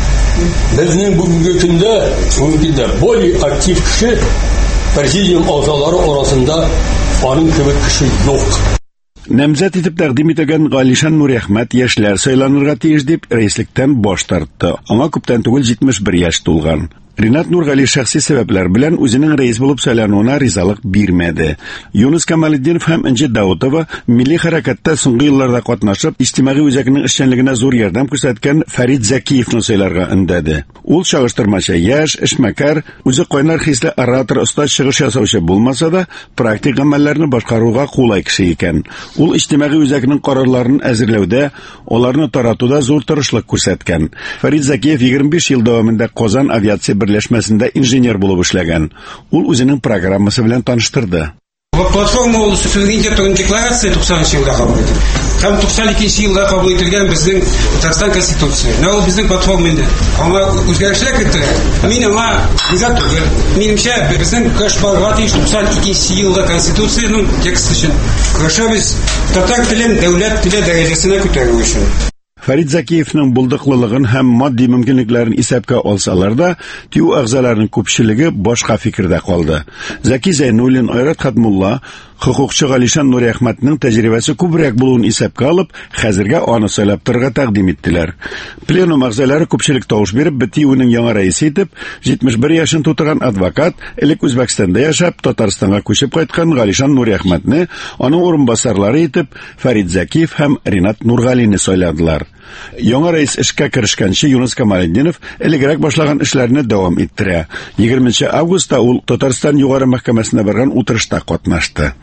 Безнең бүгенге көндә үткәндә более актив кеше президиум әгъзалары арасында аның кебек кеше юк. Намзәт итеп тәкъдим ителгән Галишан Нури Әхмәт яшьләр сайланырга тиеш дип рәислектән баш тартты. Аңа күптән түгел җитмеш бер яшь тулган. Ринат Нургали шәхси сәбәпләр белән үзенең рәис булып сайлануына ризалык бирмәде. Юнус Камалетдинов һәм Энҗе Даутова милли хәрәкәттә соңгы елларда катнашып, иҗтимагый үзәкнең эшчәнлегенә зур ярдәм күрсәткән Фәрит Зәкиевны сайларга өндәде. Ул чагыштырмача яшь, эшмәкәр, үзе кайнар хисле оратор, оста чыгыш ясаучы булмаса да, практик гамәлләрне башкаруга кулай кеше икән. Ул иҗтимагый үзәкнең карарларын әзерләүдә, аларны таратуда зур тырышлык күрсәткән. Фәрит Зәкиев егерме биш ел дәвамында Казан авиация берләшмәсендә инженер булып эшләгән. Ул үзенең программасы белән таныштырды. Платформа ул суверенитетның декларация туксанынчы елда кабул ителде. Һәм туксан икенче елда кабул ителгән безнең Татарстан конституция. Менә ул безнең платформада. Аңа үзгәрешләр кертелә. Мин аңа риза түгел. Минемчә, безнең көч барга тиеш туксан икенче елда конституциянең тексты өчен. Көчебез татар телен дәүләт теле дәрәҗәсенә күтәрү өчен. Фәрит Зәкиевның булдыклылыгын һәм матди мөмкинлекләрен исәпкә алсалар да, ТИУ әгъзаларының күпчелеге башка фикердә калды. Зәки Зәйнуллин, Айрат Хатмулла, хокукчы Галишан Нури Әхмәтнең тәҗрибәсе күбрәк булуын исәпкә алып, хәзергә аны сайлап торырга тәкъдим иттеләр. Пленум әгъзалары күпчелек тавыш биреп, БТИУның яңа рәисе итеп, җитмеш бер яшен тутырган адвокат, элек Үзбәкстанда яшәп, Татарстанга күчеп кайткан Галишан Нури Әхмәтне, аның урынбасарлары итеп Фәрит Зәкиев һәм Ринат Нургалине сайладылар. Яңа рәис эшкә керешкәнче Юнус Камалетдинов элегрәк башлаган эшләрне дәвам иттерә. егерменче августта ул Татарстан югары мәхкәмәсенә барган утырышта катнашты.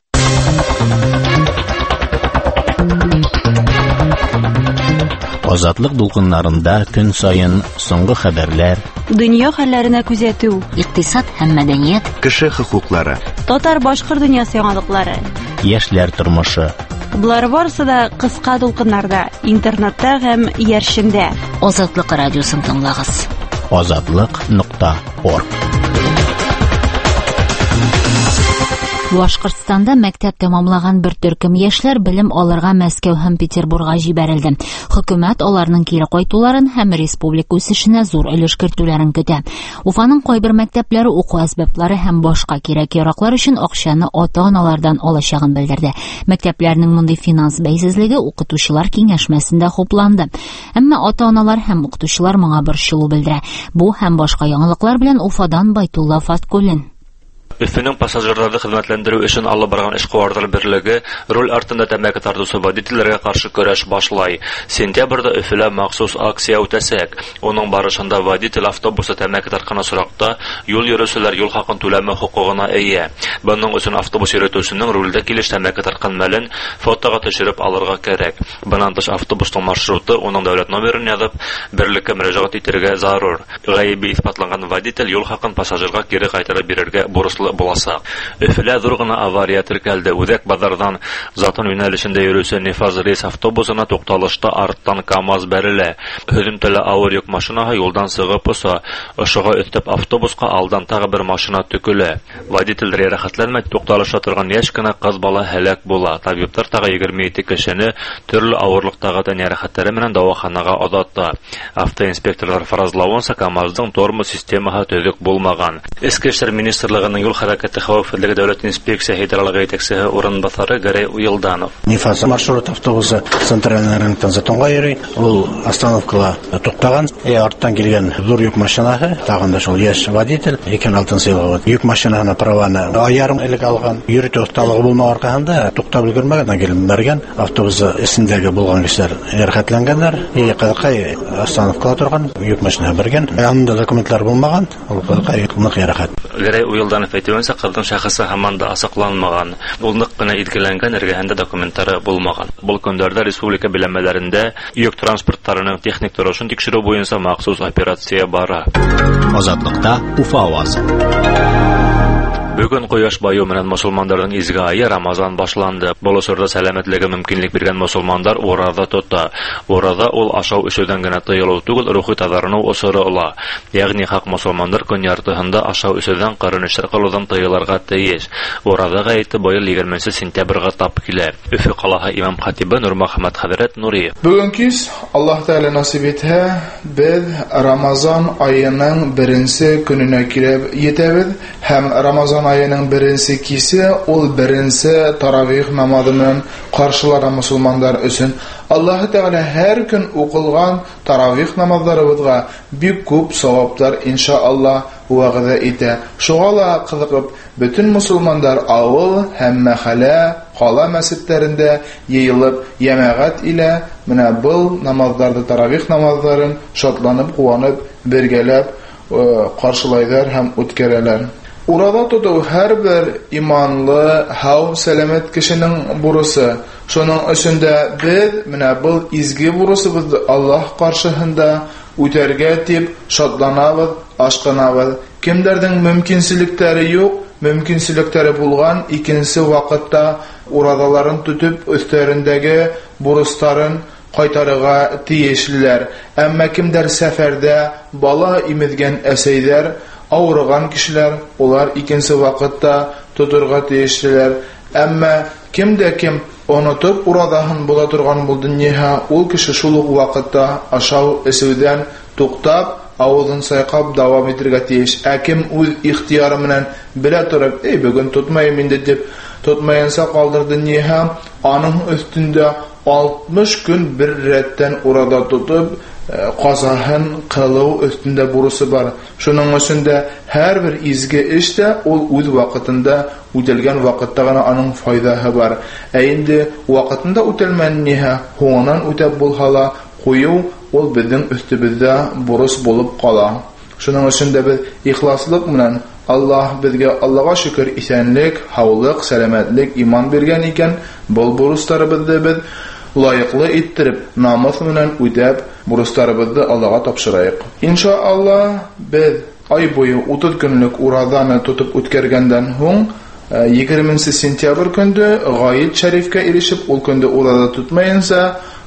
Азатлык дулкыннарында көн сайын соңгы хәбәрләр, дөнья хәлләренә күзәтү, икътисад һәм мәдәният, кеше хокуклары, татар-башкыр дөньясы яңалыклары, яшьләр тормышы. Булар барысы да кыска дулкыннарда, интернетта һәм яршендә. Азатлык радиосын тыңлагыз. азатлык нокта орг Башкортстанда мәктәп тәмамлаган бер төркем яшьләр белем алырга Мәскәү һәм Петербургка җибәрелде. Хөкүмәт аларның кире кайтуларын һәм республика үсешенә зур өлеш кертүләрен көтә. Уфаның кайбер мәктәпләре уку әсбаплары һәм башка кирәк-яраклар өчен акчаны ата-аналардан алачагын белдерде. Мәктәпләрнең мондый финанс бәйсезлеге укытучылар киңәшмәсендә хупланды. Әмма ата-аналар һәм укытучылар моңа борчылу белдерә. Бу һәм башка яңалыклар белән Уфадан Байтулла Фаткуллин. Өфенең пассажирларны хезмәтләндерү өчен алып барган эшкуарлар берлеге руль артында тәмәке тартучы водительләргә каршы көрәш башлай. Сентябрьдә Өфелә махсус акция үтәсәк, оның барышында водитель автобусы тәмәке тарткан соракта юл йөрүчеләр юл хакын түләме хукугына ия. Буның өчен автобус йөртүченең рульдә килеш тәмәке тарткан мәлен фотога төшереп алырга кирәк. Bundan тыш автобусның маршруты, оның дәүләт номерын язып, берлеккә мөрәҗәгать итәргә зарур. Гаиби испатланган водитель юл хакын пассажирга кире кайтарып бирергә бурычлы буласа. Өфелә зур гына авария теркәлде. Үзәк базардан Затон юнәлешендә йөрүче Нефаз рейс автобусына тукталышта арттан КамАЗ бәрелә. Һөҗүмтәле авыр йөк машинаһы юлдан сыгып оса, ошыга өстәп автобуска алдан тагы бер машина төкелә. Водитель рәхәтләнмәй тукталышта торган яшь кенә кыз бала һәлак була. Табиблар тагы егерме ике кешене төрле авырлыктагы тән ярәхәтләре белән дәваханага озатты. Автоинспекторлар фаразлавынса, КамАЗның тормоз системаһы төзек булмаган. Эчке эшләр министрлыгының юл хәрәкәте хәвефлеге дәүләт инспекция федераль итәкчесе урынбасары Гәрәй Уелданов. Нефас маршрут автобусы центральный рыноктан Затонга йөри. Ул остановкала туктаган. Е арттан килгән зур йөк машинаһы, тагын да шул яшь водитель, икән алтын сыйлыгы. Йөк машинаһына праваны аярым элек алган. Йөртү осталыгы булмаган аркасында туктап өлгермәгән килеп бергән. Автобусы эсендәге булган кешеләр ярәхәтләнгәннәр. Е кылкай остановкала торган йөк машинаһы бергән. Янында документлар булмаган. Ул кылкай нык ярәхәт. Гәрәй Уелданов әйтүенчә, кызның шәхесе һаман да асыкланмаган. Ул нык кына иткеләнгән, эргәһендә документлары булмаган. Бу көндәрдә республика биләмәләрендә йөк транспортларының техник торышын тикшерү буенча махсус операция бара. Азатлыкта Уфа авазы. Бүген кояш баю менән мусулманнарның изге айы Рамазан башланды. Болосорда сәламәтлеге мөмкинлек биргән мусулманнар ураза тота. Ураза ул ашау эчүдән генә тыелу түгел, рухи тазарыну усыры ола. Ягъни хак мусулманнар көн яртыһында ашау эчүдән кырыныштыр кылудан тыелырга тиеш. Уразага әйтте быел егерменче сентябрьгә тап килә. Өфе калаһы имам хатибы Нурмөхәммәд хәзрәт Нуриев. Бүген кис Аллаһ Тәгалә насип итһә, без Рамазан аеның беренче көненә килеп җитәбез һәм Рамазан ayının birinci kisi ol birinci taravih namazının karşılara musulmanlar üçün Allah Teala her gün okılgan taravih namazlarımızga büyük küp savaplar inşallah vaada ite. Şoğala kızıkıp bütün musulmanlar avıl hem mahalle qala mescitlerinde yayılıp yemeğat ile mine bu namazlarda taravih namazların şatlanıp kuvanıp birgelep karşılaylar hem utkereler. Urada tutu her bir imanlı, hav, selamet kişinin burusu. Şunun üstünde biz, mine bu izgi burusu biz Allah karşısında üterge tip, şatlanabız, aşkınabız. Kimlerden mümkünsilikleri yok, mümkünsilikleri bulgan, ikincisi vakitte uradaların tutup üstlerindeki burusların kaytarıga tiyişliler. Ama kimler seferde bala imizgen eseyler, Авырган кешеләр, улар икенче вакытта тутырга тиешлеләр. Әмма кимдә ким онытып урадаһын була торган бу дөньяга, ул кеше шул ук вакытта ашау эсүдән туктап, авызын сайкап дәвам итәргә тиеш. Ә кем үз ихтияры белән белә торып, "Эй, бүген тотмайм инде" дип тотмаянса калдыр дөньяга, аның өстендә алтмыш көн бер рәттән урада тотып казаһын кылу өстендә бурысы бар. Шуның өчен дә һәр бер изге эштә ул үз вакытында үтелгән вакытта гына аның файдаһы бар. Ә инде вакытында үтелмәнне һуңнан үтәп булһала, кую ул безнең өстебездә бурыс булып кала. Шуның өчен дә без ихласлык белән Аллаһ безгә Аллаһка шөкер исәнлек, һаулык, сәламәтлек, иман биргән икән, бул бурыстарыбызды без лайыклы иттереп, намус белән үтәп, бурыстарыбызды Аллаһка тапшырайык. Иншаллаһ, без ай буе утыз көнлек уразаны тотып үткәргәндән һуң егерменче сентябрь көндә Гаит шәрифкә ирешеп, ул көндә ураза тотмаенса,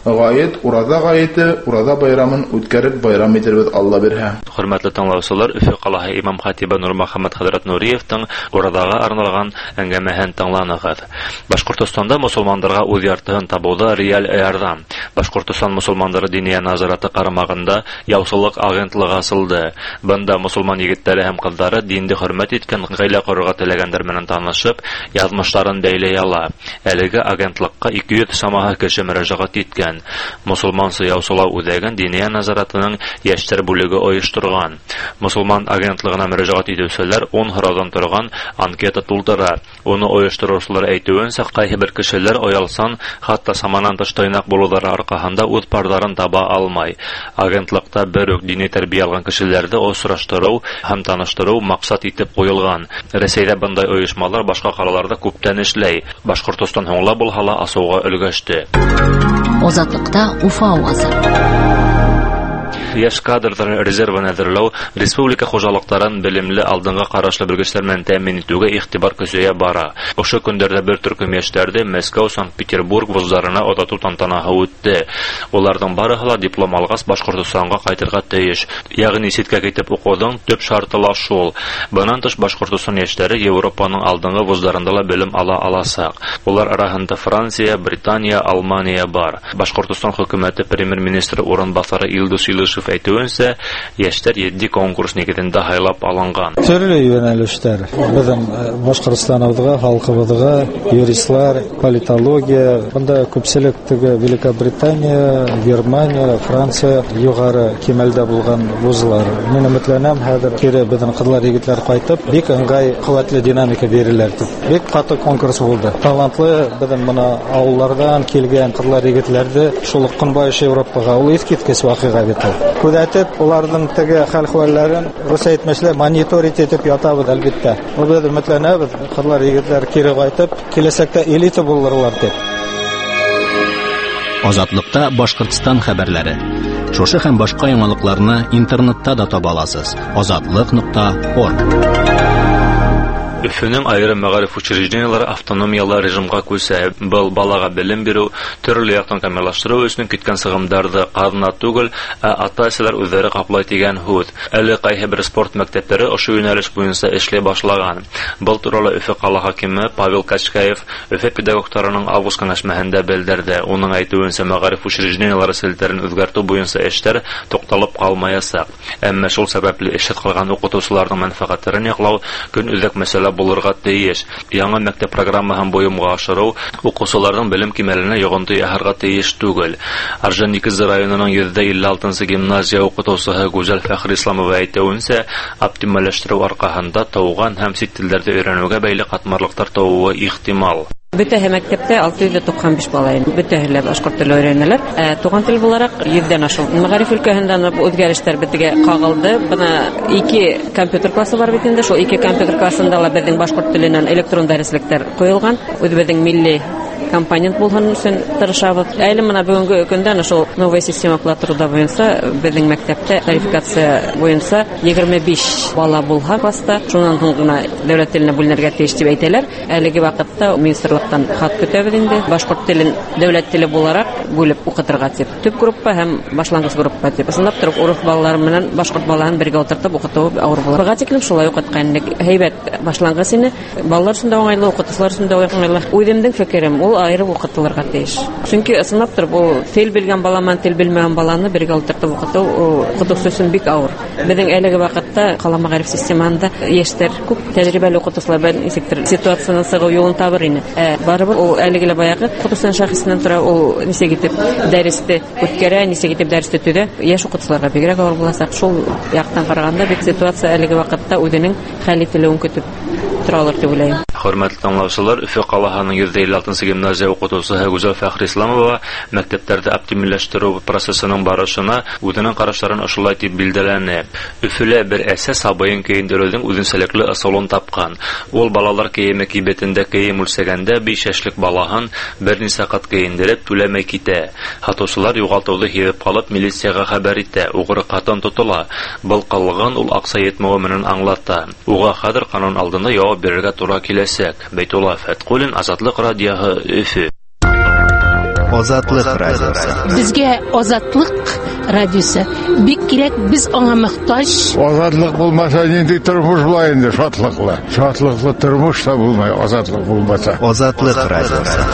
Гает, урада гайеты, урада байрамын үткәреп байрам итәрбез Алла бирһә. Хөрмәтле тыңлаучылар, Өфе каласы имам хатибы Нурмөхәммәд хәзрәт Нуриевтың урадага арналган әңгәмәһен тыңланыгыз. Башкортстанда мусулманнарга үз яртыһын табуда реаль ярдәм. Башкортстан мусулманнары диния назараты карамагында яусылык агентлыгы асылды. Бында мусулман егетләре һәм кызлары динне хөрмәт иткән гаилә корырга теләгәннәр белән танышып, язмышларын бәйләй ала. Әлеге агентлыкка ике йөз самаһы кеше мөрәҗәгать иткән. Мусулман яусылау үдәгән диния назаратының яшьтәр бүлеге оештырган. Мусулман агентлыгына мөрәҗәгать итүчеләр он һорадан торган анкета тултыра. Уны оештыручылар әйтүенчә, кайһы бер кешеләр оялсан, хатта саманан тыш тайнак булулары аркаһында үз пардарын таба алмай. Агентлыкта бер үк дини тәрбия алган кешеләрне осраштыру һәм таныштыру максат итеп куелган. Рәсәйдә бындай оешмалар башка калаларда күптән эшләй. Башкортстан һуңла булса ла асуга өлгәште. Озатлыкта Уфа авазы. Яшь кадрдар резервын әзерләү республика хуҗалыкларын белемле алдынгы карашлы белгечләр белән тәэмин итүгә игътибар көчәя бара. Ошо көндәрдә бер төркем яшьләрдә Мәскәү, Санкт-Петербург вузларына отату тантанаһы үтте. Уларның барыһы ла диплом алгас Башкортстанга кайтырга тиеш. Ягъни ситкә китеп укудың төп шарты ла шул. Буннан тыш Башкортстан яшьләре Европаның алдынгы вузларында ла белем ала аласак. Улар арасында Франция, Британия, Алмания бар. Башкортстан хөкүмәте премьер-министры урынбасары Илдус Илышев әйтүенчә, яшьләр җидди конкурс нигезендә хайлап алынган. Төрле юнәлештәр. Безнең Башкортстаныбызга, халкыбызга юристлар, политология, бunda күпселек теге Великобритания, Германия, Франция югары кимәлдә булган вузлар. Мин өметләнәм, хәзер кире безнең кызлар егетләр кайтып, бик ыңгай, куәтле динамика биреләр дип. Бик каты конкурс булды. Талантлы безнең моны авыллардан килгән кызлар егетләрде шул көнбайыш Европага ул искиткеч вакыйга бит. Күзәтеп, уларның теге хәл-хәвәлләрен Рус әйтмәшләр мониторить итеп ятабыз әлбәттә. Бу бер өметләнәбез, кызлар егетләр кире кайтып, киләсәктә элита булырлар дип. Азатлыкта Башкортстан хәбәрләре. Шушы һәм башка яңалыкларны интернетта да таба аласыз. азатлык нокта орг. Өфөнең айрым мәгариф учреждениялары автономиялы режимга күсә. Был балага белем бирү, төрле яктан камиллаштыру өчен киткән сыгымдарды казна түгел, ә ата-әсәләр үзләре каплай дигән һүз. Әле кайһы бер спорт мәктәпләре ошо юнәлеш буенча эшләй башлаган. Был турында Өфе кала хакимы Павел Качкаев Өфе педагогтарының август киңәшмәһендә белдерде. Уның әйтүенчә, мәгариф учреждениялары селтәрен үзгәртү буенча эшләр тукталып калмаячак. Әмма шул сәбәпле эшет кылган укытучыларның мәнфәгатьләрен яклау көн үзәк мәсьәлә булырга тиеш. Яңа мәктәп программаһын буйымга ашыру укучыларның белем кимәленә йогынты яһарга тиеш түгел. Орҗоникидзе районының йөз илле алтынчы гимназия укытучысы Гүзәл Фәхрисламова әйтүенчә, оптимальләштерү аркаһында тауган һәм сит телләрдә өйрәнүгә бәйле катмарлыктар тууы ихтимал. Бөтәһе мәктәптә алты йөз туксан биш бала инде. Бөтәһе башкорт теле өйрәнәләр. Туган тел буларак йөздән ашу. Мәгариф өлкәһендә үзгәрешләр бетегә кагылды. Бына ике компьютер классы бар бит инде. Шул ике компьютер классында ла безнең башкорт теленнән электрон дәреслектәр куелган. Үзебезнең милли компонент булган өчен тырышабыз. Әле менә бүгенге көндә шул новая система платыруда буенча безнең мәктәптә тарификация буенча егерме биш бала булга класста. Шуннан соң гына дәүләт теленә бүленергә тиеш дип әйтәләр. Әлеге вакытта министрлыктан хат көтәбез инде. Башкорт телен дәүләт теле буларак бүлеп укытырга дип. Төп группа һәм башлангыч группа дип. Сынап торып урыс балалары белән башкорт балаларын бергә утыртып укыту авыр булыр. Практикаль шулай укытканлык һәйбәт башлангыч инде. Балалар өчен дә уңайлы, укытучылар өчен дә уңайлы. Үземнең фикерем ул айрып укытылырга тиеш. Чөнки сынап торып ул тел белгән бала менән тел белмәгән баланы бергә утыртып укыту укытучы өчен бик авыр. Безнең әлеге вакытта кала мәгариф системасында яшьтәр күп тәҗрибәле укытучылар белән инспектор ситуацияны сыгу юлын табыр ине. Барыбер ул әлеге баягы укытучының шәхесеннән тора, ул нисә китеп дәресте үткәрә, нисә китеп дәресте төдә. Яшь укытучыларга бигрәк авыр буласак, шул яктан караганда бик ситуация әлеге вакытта үзенең хәл ителүен көтеп торалар дип уйлыйм. Хөрмәтле тыңлаучылар, Өфе каласының йөз илле алтынчы гимназия укытучысы Гүзәл Фәхрисламова мәктәпләрдә оптимальләштерү процессының барышына үзенең карашларын ошолай дип билдәләнә. Өфелә бер әсә сабыйын киендерүнең үзенчәлекле ысулын тапкан. Ул балалар киеме кибетендә кием үлсәгәндә биш яшьлек балаһын берничә кат киендереп түләмәй китә. Хатучылар югалтуды һизеп калып милициягә хәбәр итә. Угры катын тотыла. Был кылган ул акса йетмәве менән аңлата. Уга хәзер канун алдында җавап бирергә туры килә. Бәйтулла Фәткулин, Азатлык радиоһы, Өфе. Азатлык радиосы. Безгә азатлык радиосы бик кирәк, біз аңа мохтаҗ. Азатлык булмаса, нинди тормыш була инде, шатлыклы. Шатлыклы тормыш та булмай, азатлык булмаса. Азатлык радиосы.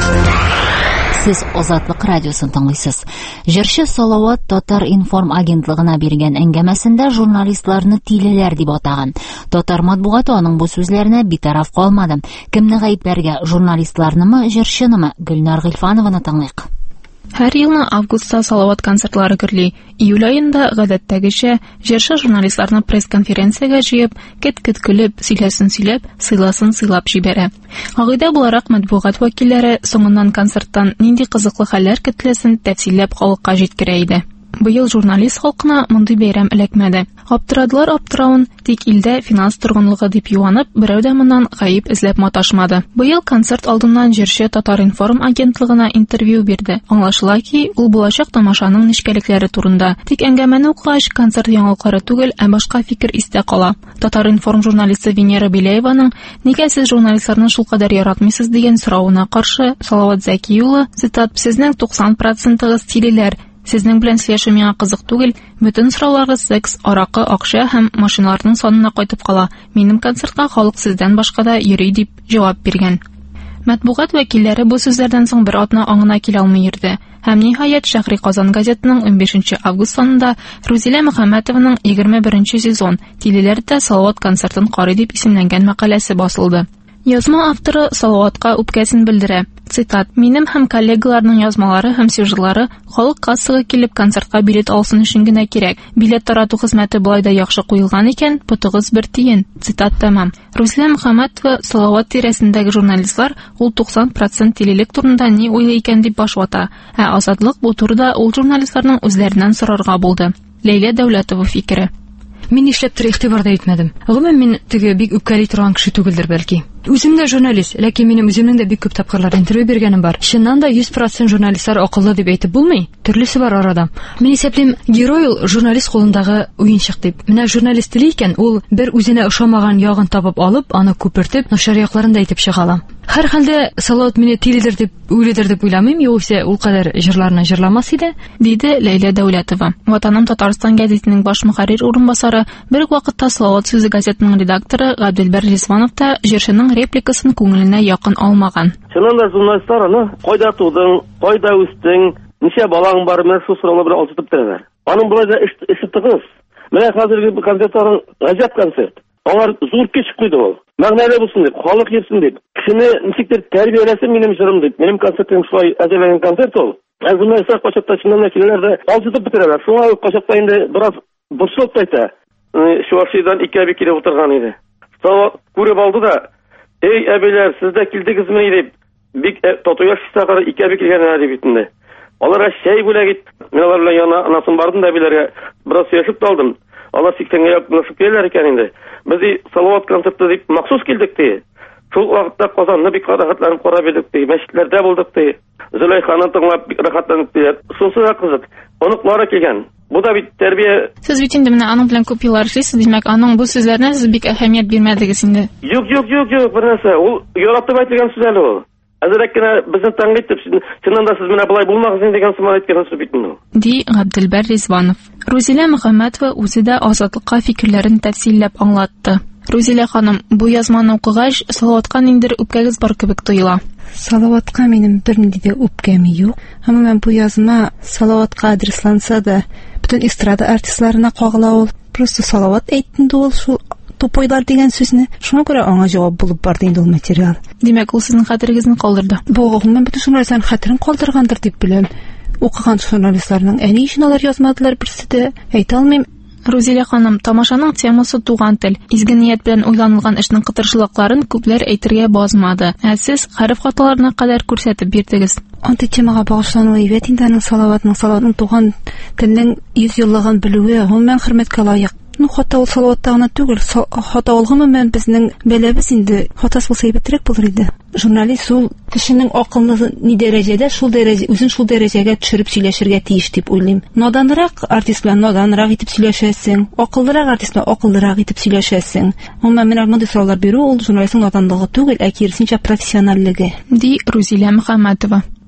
Сез Азатлык радиосын тыңлыйсыз. Җырчы Салават Татар информ агентлыгына биргән әңгәмәсендә журналистларны тилеләр дип атаган. Татар матбугаты аның бу сүзләренә битараф калмады. Кемне гаепләргә, журналистларнымы, җырчынымы? Гөлнар Гыйльфанованы тыңлыйк. Һәр елны августта Салават концертлары кирли. Июль аенда гадәттәгечә җырчы журналистларны пресс-конференциягә җыеп, кет-кет көлеп, сөйләсен сөйләп, сыйласын сыйлап җибәрә. Агыйдә буларак матбугат вәкилләре соңыннан концерттан нинди кызыклы хәлләр көтләсен тәфсилләп халыкка җиткерә иде. Быел журналист халкына мондый бәйрәм эләкмәде. Аптырадылар аптыравын, тик илдә финанс торгынлыгы дип юанып, берәү дә моннан гаип эзләп маташмады. Быел концерт алдыннан җырчы Татар информ агентлыгына интервью бирде. Аңлашыла ки, ул булачак тамашаның нечкәлекләре турында. Тик әңгәмәне укыгач, концерт яңалыклары түгел, ә башка фикер истә кала. Татар информ журналисты Венера Билееваның "Нигә сез журналистларны шулкадәр яратмыйсыз" дигән соравына каршы Салават Зәки улы, цитат: "Сезнең туксан процентыгыз тилеләр. Сезнең белән сөйләшү миңа кызык түгел. Бөтен сорауларыгыз секс, аракы, акча һәм машиналарның санына кайтып кала. Минем концертка халык сездән башка да йөри", дип җавап биргән. Матбугат вәкилләре бу сүзләрдән соң бер атна аңына килә алмый йөрде. Һәм ниһаять Шәһри Казан газетының унбишенче август санында Рузилә Мөхәммәтованың егерме беренче сезон "Тилеләрдә Салават концертын карый" дип исемләнгән мәкаләсе басылды. Язма авторы Салаватка үпкәсен белдерә. Цитат: "Минем һәм коллегаларның язмалары һәм сюжетлары халык кассага килеп концертка билет алсын өчен генә кирәк. Билет тарату хезмәте булай да яхшы куелган икән, потыгыз бер тиен". Цитат тәмам. Рузилә Мөхәммәтова Салават тирәсендәге журналистлар ул туксан процент тилелек турында ни уйлый икән дип баш вата. Ә Азатлык бу турыда ул журналистларның үзләреннән сорарга булды. Ләйлә Дәүләтова фикере: Мин нишләптер игътибарда итмәдем. Гомумән мин теге бик үпкәли торган кеше түгелдер бәлки. Үзем дә журналист, ләкин минем үземнең дә бик күп тапкырлар интервью биргәнем бар. Чыннан да йөз процент журналистлар акыллы дип әйтеп булмый. Төрлесе бар арада. Мин исәплим, герой ул журналист кулындагы уенчык дип. Менә журналист тели икән, ул бер үзенә ошамаган ягын табып алып, аны күпертеп, начар якларын да әйтеп чыгала. Һәр хәлдә Салават мине тилидер дип уйлыйдыр дип уйламыйм, югыйсә ул кадәр җырларны җырламас иде, диде Ләйлә Дәүләтова. Ватаным Татарстан гәзитенең баш мөхәррир урынбасары, бер үк вакытта Салават сүзе газетының редакторы Габделбәр Ризванов та җырчының репликасын күңеленә якын алмаган. Чыннан да журналистлар аны кайда тудың, кайда үстең, ничә балаң бар, менә шул сораулар белән алсытып торалар. Аның булай да ишетегез. Менә хәзерге бу концертларның гаҗәп концерт. Алар зур көч куйды ул. Мәгънәле булсын дип, халык йөрсен дип. Кешене ничектер тәрбияләсен минем җырым дип. Минем концертым шулай әзерләнгән концерт ул. Журналистлар качакта чыннан да киләләр, алсытып бетерәләр. Шуңа качакта инде бераз борчылып кайта. Шуашидан ике әби килеп утырган иде. Салават күреп алды да: "Эй әбиләр, сез дә килдегезме?" дип. Бик татуяш сагыр ике әби килгән дип инде. Аларга чәй бүләк ит. Мин алар белән яна анасын бардым да әбиләргә бераз сөйләшеп алдым. Алар сиксәнгә якынлашып киләләр икән инде. Без Салават концерты дип махсус килдек ди. Шул вакытта Казанны бик рәхәтләнеп карап идек ди. Мәчетләрдә булдык ди. Зөләйханы тыңлап бик рәхәтләнеп ди. Шунсы да кызык. Оныклары килгән. Бу да бит тәрбия. Сез бит инде менә аның белән күп еллар эшлисез, димәк, аның бу сүзләренә сез бик әһәмият бирмәдегез инде. Юк, юк, юк, юк, бер нәрсә. Ул яратып әйтелгән сүз әле ул. Әзрәк кенә безне тәнкыйть итеп, чыннан да сез менә булай булмагыз инде дигән сыман әйткән сүз бит инде. Ди Габделбәр Ризванов. Рузилә Мөхәммәтова үзе дә Азатлыкка фикерләрен тәфсилләп аңлатты. Рузилә ханым, бу язманы укыгач, Салаватка ниндидер үпкәгез бар кебек тоела. Салаватка минем бернинди дә үпкәм юк. Гомумән бу язма Салаватка адресланса да, бөтен эстрада артистларына кагыла ул. Просто Салават әйтте ул шул тупойлар дигән сүзне. Шуңа күрә аңа җавап булып барды инде ул материал. Димәк, ул сезнең хәтерегезне калдырды. Бу гомумән бөтен журналистларның хәтерен калдыргандыр дип беләм. Укыган журналистларның әни өчен алар язмадылар берсе дә, әйтә алмыйм. Рузилә ханым, тамашаның темасы туган тел. Изге ният белән уйланылган эшнең кытыршылыкларын күпләр әйтергә базмады. Ә сез хәреф хаталарына кадәр күрсәтеп бирдегез. Андый темага багышлануы ибәт инде аның Салаватның Салаватның туган телнең йөз еллыгын белүе гомумән хөрмәткә лаек. Ну, хата ул Салаватта гына түгел, хата ул гомумән безнең бәләбез инде. Хатасы булса ибетрәк булыр иде. Журналист ул кешенең акылны ни дәрәҗәдә, шул дәрәҗә, үзен шул дәрәҗәгә төшереп сөйләшергә тиеш дип уйлыйм. Наданрак артист белән наданрак итеп сөйләшәсең, акыллырак артист белән акыллырак итеп сөйләшәсең. Гомумән менә мондый сораулар бирү ул журналистның наданлыгы түгел, ә киресенчә профессионаллыгы. Ди Рузилә Мөхәммәтова.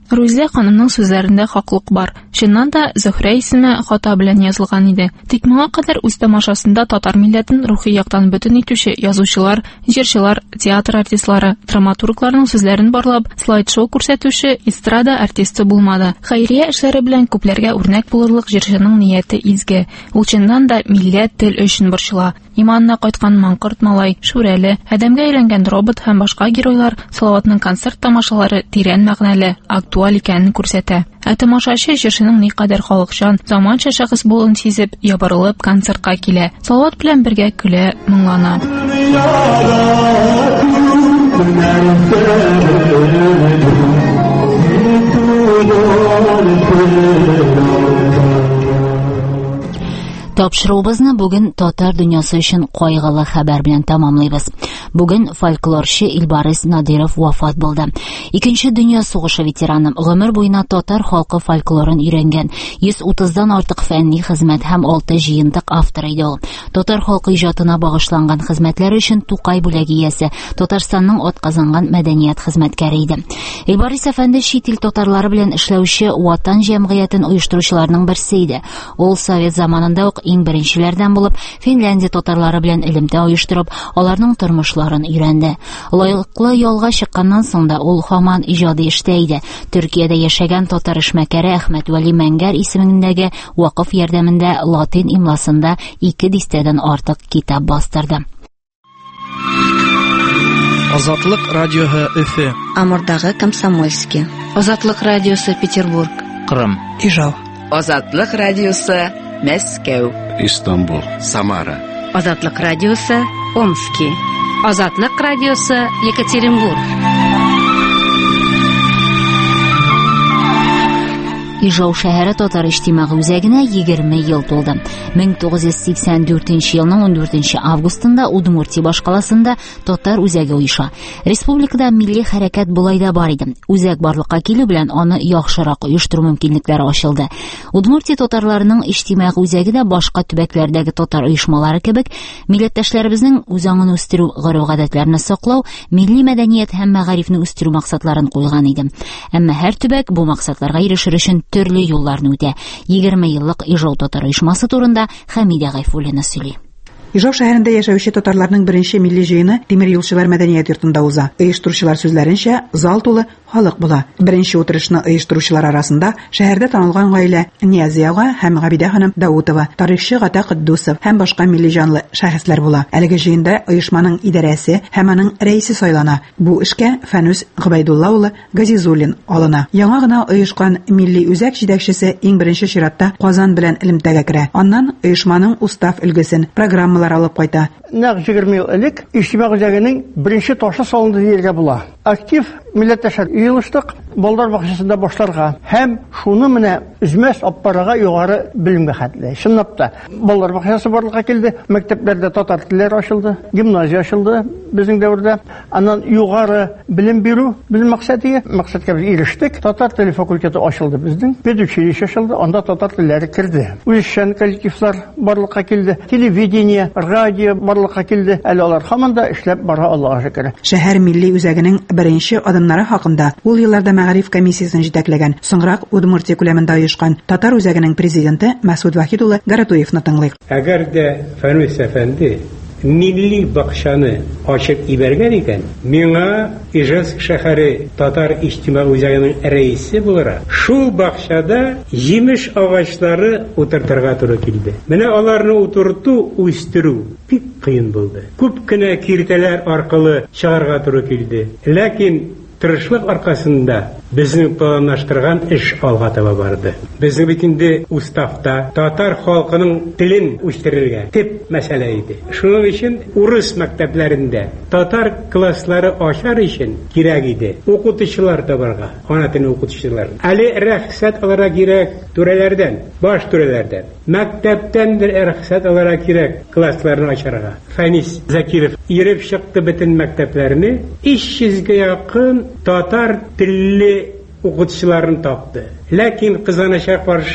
Рузия ханымның сүзләрендә хаклык бар. Чыннан да Зөһрә исеме хата белән язылган иде. Тик моңа кадәр үз тамашасында татар милләтен рухи яктан бөтен итүче язучылар, җырчылар, театр артистлары, драматургларның сүзләрен барлап, слайд-шоу күрсәтүче эстрада артисты булмады. Хәйрия эшләре белән күпләргә үрнәк булырлык җырчының нияте изге. Ул чыннан да милләт тел өчен борчыла. Иманына кайткан маңкорт малай, Шүрәле, адәмгә әйләнгән робот һәм башка геройлар Салаватның концерт тамашалары тирән мәгънәле, актуаль икәнен күрсәтә. Ә тамашачы җырчының никадәр халыкчан, заманча шәхес булуын сизеп, ябырылып концертка килә. Салават белән бергә көлә, моңлана. Тапшыруыбызны бүген татар дөньясы өчен кайгылы хәбәр белән тәмамлыйбыз. Бүген фольклорчы Илбарис Надиров вафат булды. Икенче дөнья сугышы ветераны, гомер буена татар халкы фольклорын өйрәнгән, йөз утыздан артык фәнни хезмәт һәм алты җыентык автор иде ул. Татар халкы иҗатына багышланган хезмәтләре өчен Тукай бүләге иясе, Татарстанның атказанган мәдәният хезмәткәре иде. Илбарис әфәнде чит ил татарлары белән эшләүче Ватан җәмгыятен оештыручыларның берсе иде. Ул совет заманында ук иң беренчеләрдән булып Финляндия татарлары белән элемтә оештырып, аларның тормышларын өйрәнде. Лаеклы ялга чыкканнан соң да ул һаман иҗади эштә иде. Төркиядә яшәгән татар эшмәкәре Әхмәт Вәли Мәңгәр исемендәге вакыф ярдәмендә латин имласында ике дистәдән артык китап бастырды. Азатлык радиоһы Өфе. Амурдагы Комсомольский. Азатлык радиосы Петербург. Кырым. Ижау. Азатлык радиосы Мәскәү. Истанбул. Самара. Азатлык радиосы Омский. Азатлык радиосы Екатеринбург. Ижау шәһәре татар иҗтимагый үзәгенә егерме ел тулды. мең тугыз йөз сиксән дүртенче елның ундүртенче августында Удмуртия башкаласында татар үзәге оеша. Республикада милли хәрәкәт булай да бар иде. Үзәк барлыкка килү белән аны яхшырак оештыру мөмкинлекләре ачылды. Удмуртия татарларының иҗтимагый үзәге дә башка төбәкләрдәге татар оешмалары кебек, милләттәшләребезнең үзаңын үстерү, гореф-гадәтләрне саклау, милли мәдәният һәм мәгарифне үстерү максатларын куйган иде. Әмма һәр төбәк бу максатларга ирешер өчен төрле юлларны үтә. егерме еллык Ижау татар оешмасы турында Хәмидә Гайфуллина сөйли. Ижау шәһәрендә яшәүче татарларның беренче милли җыены Тимер юлчылар мәдәният йортында уза. Оештыручылар сүзләренчә, зал тулы халык була. Беренче утырышны оештыручылар арасында шәһәрдә танылган гаилә Ниязия ага һәм Габидә ханым Даутова, тарихчы Гата Кыддусов һәм башка милли җанлы шәхесләр була. Әлеге җыенда оешманың идарәсе һәм аның рәисе сайлана. Бу эшкә Фәнүс Гыбайдулла улы Газизуллин алына. Яңа гына оешкан милли үзәк җитәкчесе иң беренче чиратта Казан белән элемтәгә керә. Аннан оешманың устав өлгесен, программа алып кайта. Нәкъ егерме ел элек иҗтимагый үзәгенең беренче ташы салынды дияргә була. Актив милләттәшләр йыелыштык балалар бакчасында башларга һәм шуны менә үзмәс аппарага югары белемгә хәтле. Чынлап та балалар бакчасы барлыкка килде, мәктәпләрдә татар телләре ачылды, гимназия ачылды безнең дәврдә. Аннан югары белем бирү безнең максатыга, максатка без ирештек. Татар теле факультеты ачылды безнең, педучилище ачылды, анда татар телләре кирде. Үзешчән коллективлар барлыкка килде, телевидение, радио барлыкка килде. Әле алар һаман да эшләп бара, Аллаһка шөкер. Шәһәр милли үзәгенең беренче адымнары хакында ул елларда мәгариф комиссиясын җитәкләгән, соңрак Удмуртия күләмендә оешкан татар үзәгенең президенты Мәсүд Вахид улы Гаратуевны тыңлыйк. Әгәр дә Фәнүс әфәнде милли бакчаны ачып ибәргән икән, миңа Ижевск шәһәре татар иҗтимагый үзәгенең рәисе буларак, шул бакчада җимеш агачлары утыртырга туры килде. Менә аларны утырту, үстерү бик кыен булды. Күп кенә киртәләр аркылы чыгарга туры килде. Ләкин тырышлык аркасында безнең планлаштырган эш алга таба барды. Безнең бит инде уставта татар халкының телен үстерергә төп мәсьәлә иде. Шуның өчен урыс мәктәпләрендә татар класслары ачар өчен кирәк иде укытучылар табарга, ана телен укытучылар. Әле рөхсәт аларга кирәк түрәләрдән, баш түрәләрдән. Мәктәптән дә рөхсәт аларга кирәк классларны ачарга. Фәнис Закиров йөреп чыкты бөтен мәктәпләрне, өч йөзгә якын татар телле укытучыларын тапты. Ләкин кызганычка каршы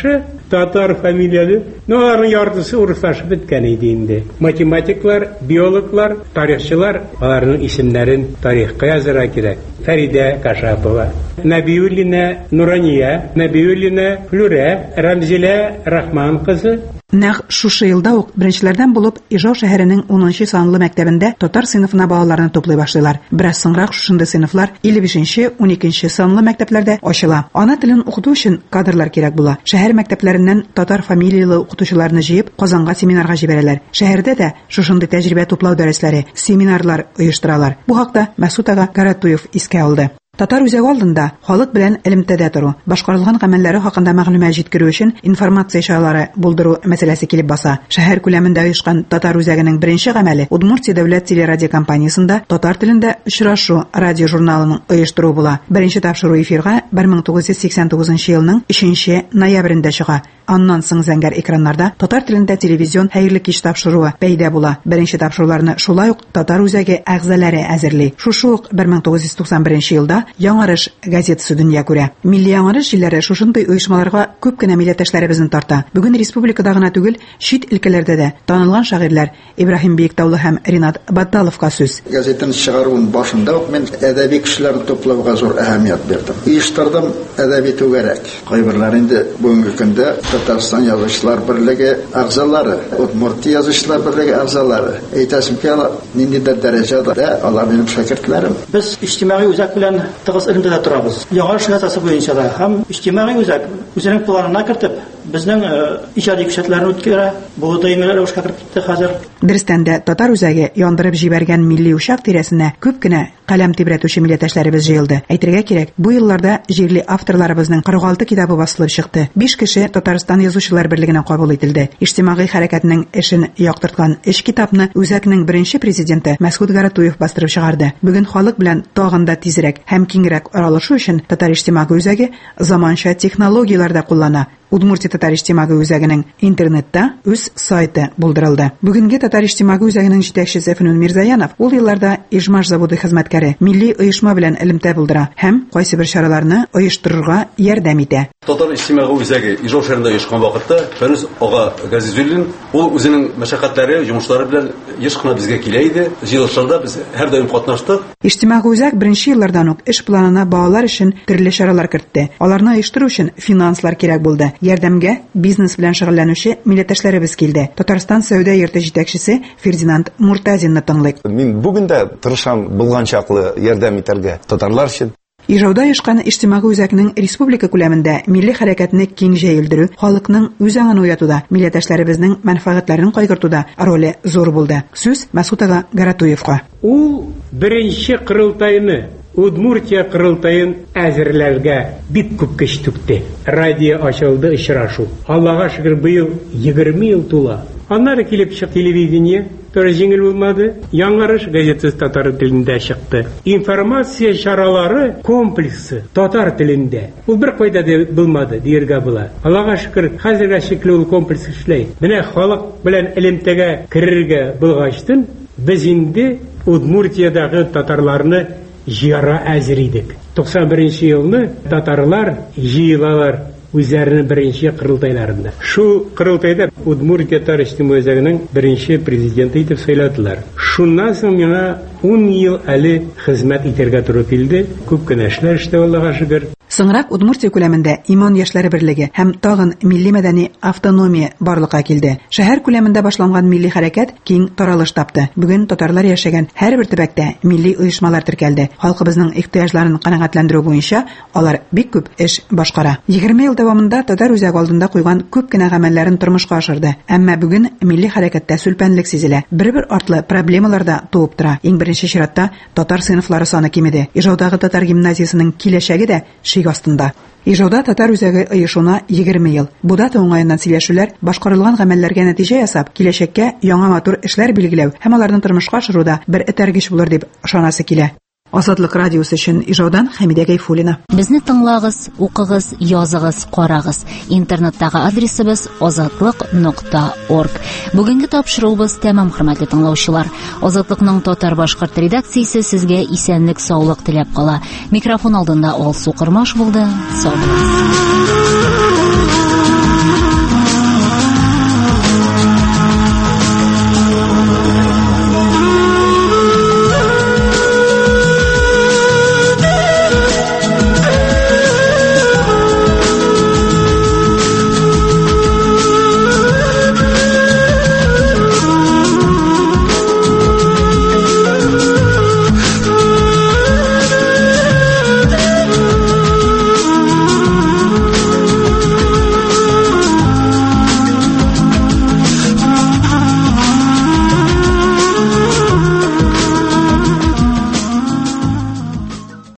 татар фамилиялы. Но аларның яртысы урыслашып беткән иде инде. Математиклар, биологлар, тарихчылар аларның исемнәрен тарихка язарга кирәк. Фәридә Кашапова, Нәбиуллина Нурания, Нәбиуллина Флүрә, Рамзилә Рахман кызы. Нәкъ шушы елда ук беренчеләрдән булып Ижау шәһәренең унынчы санлы мәктәбендә татар сыйныфына балаларны туплый башлыйлар. Бераз соңрак шушындый сыйныфлар илле бишенче - уникенче санлы мәктәпләрдә ачыла. Ана телен укыту өчен кадрлар кирәк була. Шәһәр мәктәпләреннән татар фамилиялы укытучыларны җыеп Казанга семинарга җибәрәләр. Шәһәрдә дә шушындый тәҗрибә туплау дәресләре, семинарлар оештыралар. Бу хакта Мәсүд ага Гаратуев искә алды. Татар үзәге алдында халык белән элемтәдә тору, башкарылган гамәлләре хакында мәгълүмат җиткерү өчен информация чаралары булдыру мәсьәләсе килеп баса. Шәһәр күләмендә оешкан Татар үзәгенең беренче гамәле Удмуртия дәүләт телерадиокомпаниясендә татар телендә очрашу радиожурналының оештыру була. Беренче тапшыру эфирга бер мең тугыз йөз сиксән тугызынчы елның өченче ноябрендә чыга. Аннан соң зәңгәр экраннарда татар телендә телевизион хәерле кич тапшыруы пәйда була. Беренче тапшыруларны шулай ук Татар үзәге әгъзалары әзерли. Шушы ук бер мең тугыз йөз туксан беренче елда Яңарыш газетасы дөнья күрә. Милли яңарыш җилләре шушындый оешмаларга күп кенә милләттәшләребезне тарта. Бүген республикада гына түгел, чит өлкәләрдә дә танылган шагыйрьләр Ибраһим Биектаулы һәм Ринат Батталовка сүз. Газетаны чыгаруын башында ук мен әдәби кешеләрне туплауга зур әһәмият бирдем. Оештырдым әдәби түгәрәк. Кайберләр инде бүгенге көндә Татарстан язучылар берлеге әгъзалары, Удмуртия язучылар берлеге әгъзалары. Әйтәсем ки, ниндидер дәрәҗәдә алар минем шәкертләрем. Без иҗтимагый үзәк белән тыгыз элемтәдә торабыз. Яңарыш газетасы буенча да һәм иҗтимагый үзәк үзенең планына кертеп, безнең иҗади күрсәтүләрне үткәрә. Бу даимиләр эшкә кертеп китте хәзер. Дөрестәндә Татар үзәге яндырып җибәргән милли учак тирәсенә күп кенә каләм тибрәтүче милләттәшләребез җыелды. Әйтергә кирәк, бу елларда җирле авторларыбызның кырык алты китабы басылып чыкты. биш кеше Татарстан язучылар берлегенә кабул ителде. Иҗтимагый хәрәкәтнең эшен яктырткан эш китапны үзәкнең беренче президенты Мәсгуд Гаратуев бастырып чыгарды. Бүген халык белән тагын да тизрәк һәм киңрәк аралашу өчен Татар иҗтимагый үзәге заманча технологияләрдә куллана. Удмуртия Татар иҗтимагый үзәгенең интернетта үз сайты булдырылды. Бүгенге Татар иҗтимагый үзәгенең җитәкчесе Фәнүн Мирзаянов ул елларда Ижмаш заводы хезмәткәре, милли оешма белән элемтә булдыра һәм кайсы бер чараларны оештырырга ярдәм итә. Татар иҗтимагый үзәге Ижау шәһәрендә оешкан вакытта Фәнүс ага Газизуллин ул үзенең мәшәкатьләре, җумышлары белән еш кына безгә килә иде. Җыелышларда без һәр даим катнаштык. Иҗтимагый үзәк беренче еллардан ук эш планына балалар өчен төрле чаралар кертте. Аларны оештыру өчен финанслар кирәк булды. Ярдәмгә бизнес белән шөгыльләнүче милләттәшләребез килде. Татарстан сәүдә йорты җитәкчесе Фердинанд Муртазинны тыңлыйк. Мин бүген дә тырышам булганчаклы ярдәм итәргә татарлар өчен. Ижауда оешкан иҗтимагый үзәкнең республика күләмендә милли хәрәкәтне киң җәелдерү, халыкның үз аңын уятуда, милләттәшләребезнең мәнфәгатьләрен кайгыртуда роле зур булды. Сүз Мәсүд ага Гаратуевка. Ул беренче кырылтайны Удмуртия кырылтайын әзерләргә бик күп көч түкте. Радио ачылды, очрашу. Аллага шөкер, быел егерме ел тула. Аннары килеп чык телевидение, тоже җиңел булмады. Яңарыш газетасы татар телендә чыкты. Информация чаралары комплексы татар телендә. Ул бер кайда да булмады, диергә була. Аллага шөкер, хәзергә шикле ул комплекс эшләй. Менә халык белән элемтәгә керергә булгачтын, без инде Удмуртиядагы татарларны җыяра әзер идек. туксан беренче елны татарлар җыелалар үзләренең беренче кырылтайларында. Шу кырылтайда Удмуртия Татар иҗтимагый үзәгенең беренче президенты итеп сайладылар. Шуннан соң миңа ун ел әле хезмәт итәргә туры килде. Күп кенә эшләр эштә, Аллага шөкер. Соңрак Удмуртия күләмендә иман яшьләре берлеге һәм тагын милли мәдәни автономия барлыкка килде. Шәһәр күләмендә башланган милли хәрәкәт киң таралыш тапты. Бүген татарлар яшәгән һәрбер төбәктә милли оешмалар теркәлде. Халкыбызның ихтыяҗларын канәгатьләндерү буенча алар бик күп эш башкара. егерме ел дәвамында Татар үзәге алдында куйган күп кенә гамәлләрен тормышка ашырды. Әмма бүген милли хәрәкәттә сүлпәнлек сизелә. Бер-бер артлы проблемалар да туып тора. Иң беренче чиратта татар сыйныфлары саны кимеде. Ижаудагы татар гимназиясының киләчәге дә шик астында. Ижауда татар үзәге оешуына егерме ел. Бу да уңаеннан сөйләшүләр, башкарылган гамәлләргә нәтиҗә ясап, киләчәккә яңа матур эшләр билгеләү һәм аларны тормышка ашыруда бер этәргеч булыр дип ышанасы килә. Азатлык радиосы өчен Ижаудан Хәмидә Гайфуллина. Безне тыңлагыз, укыгыз, языгыз, карагыз. Интернеттагы адресыбыз азатлык нокта орг. Бүгенге тапшыруыбыз тәмам, хөрмәтле тыңлаучылар. Азатлыкның татар-башкорт редакциясе сезгә исәнлек, саулык теләп кала. Микрофон алдында Алсу Кырмаш булды. Сау булыгыз.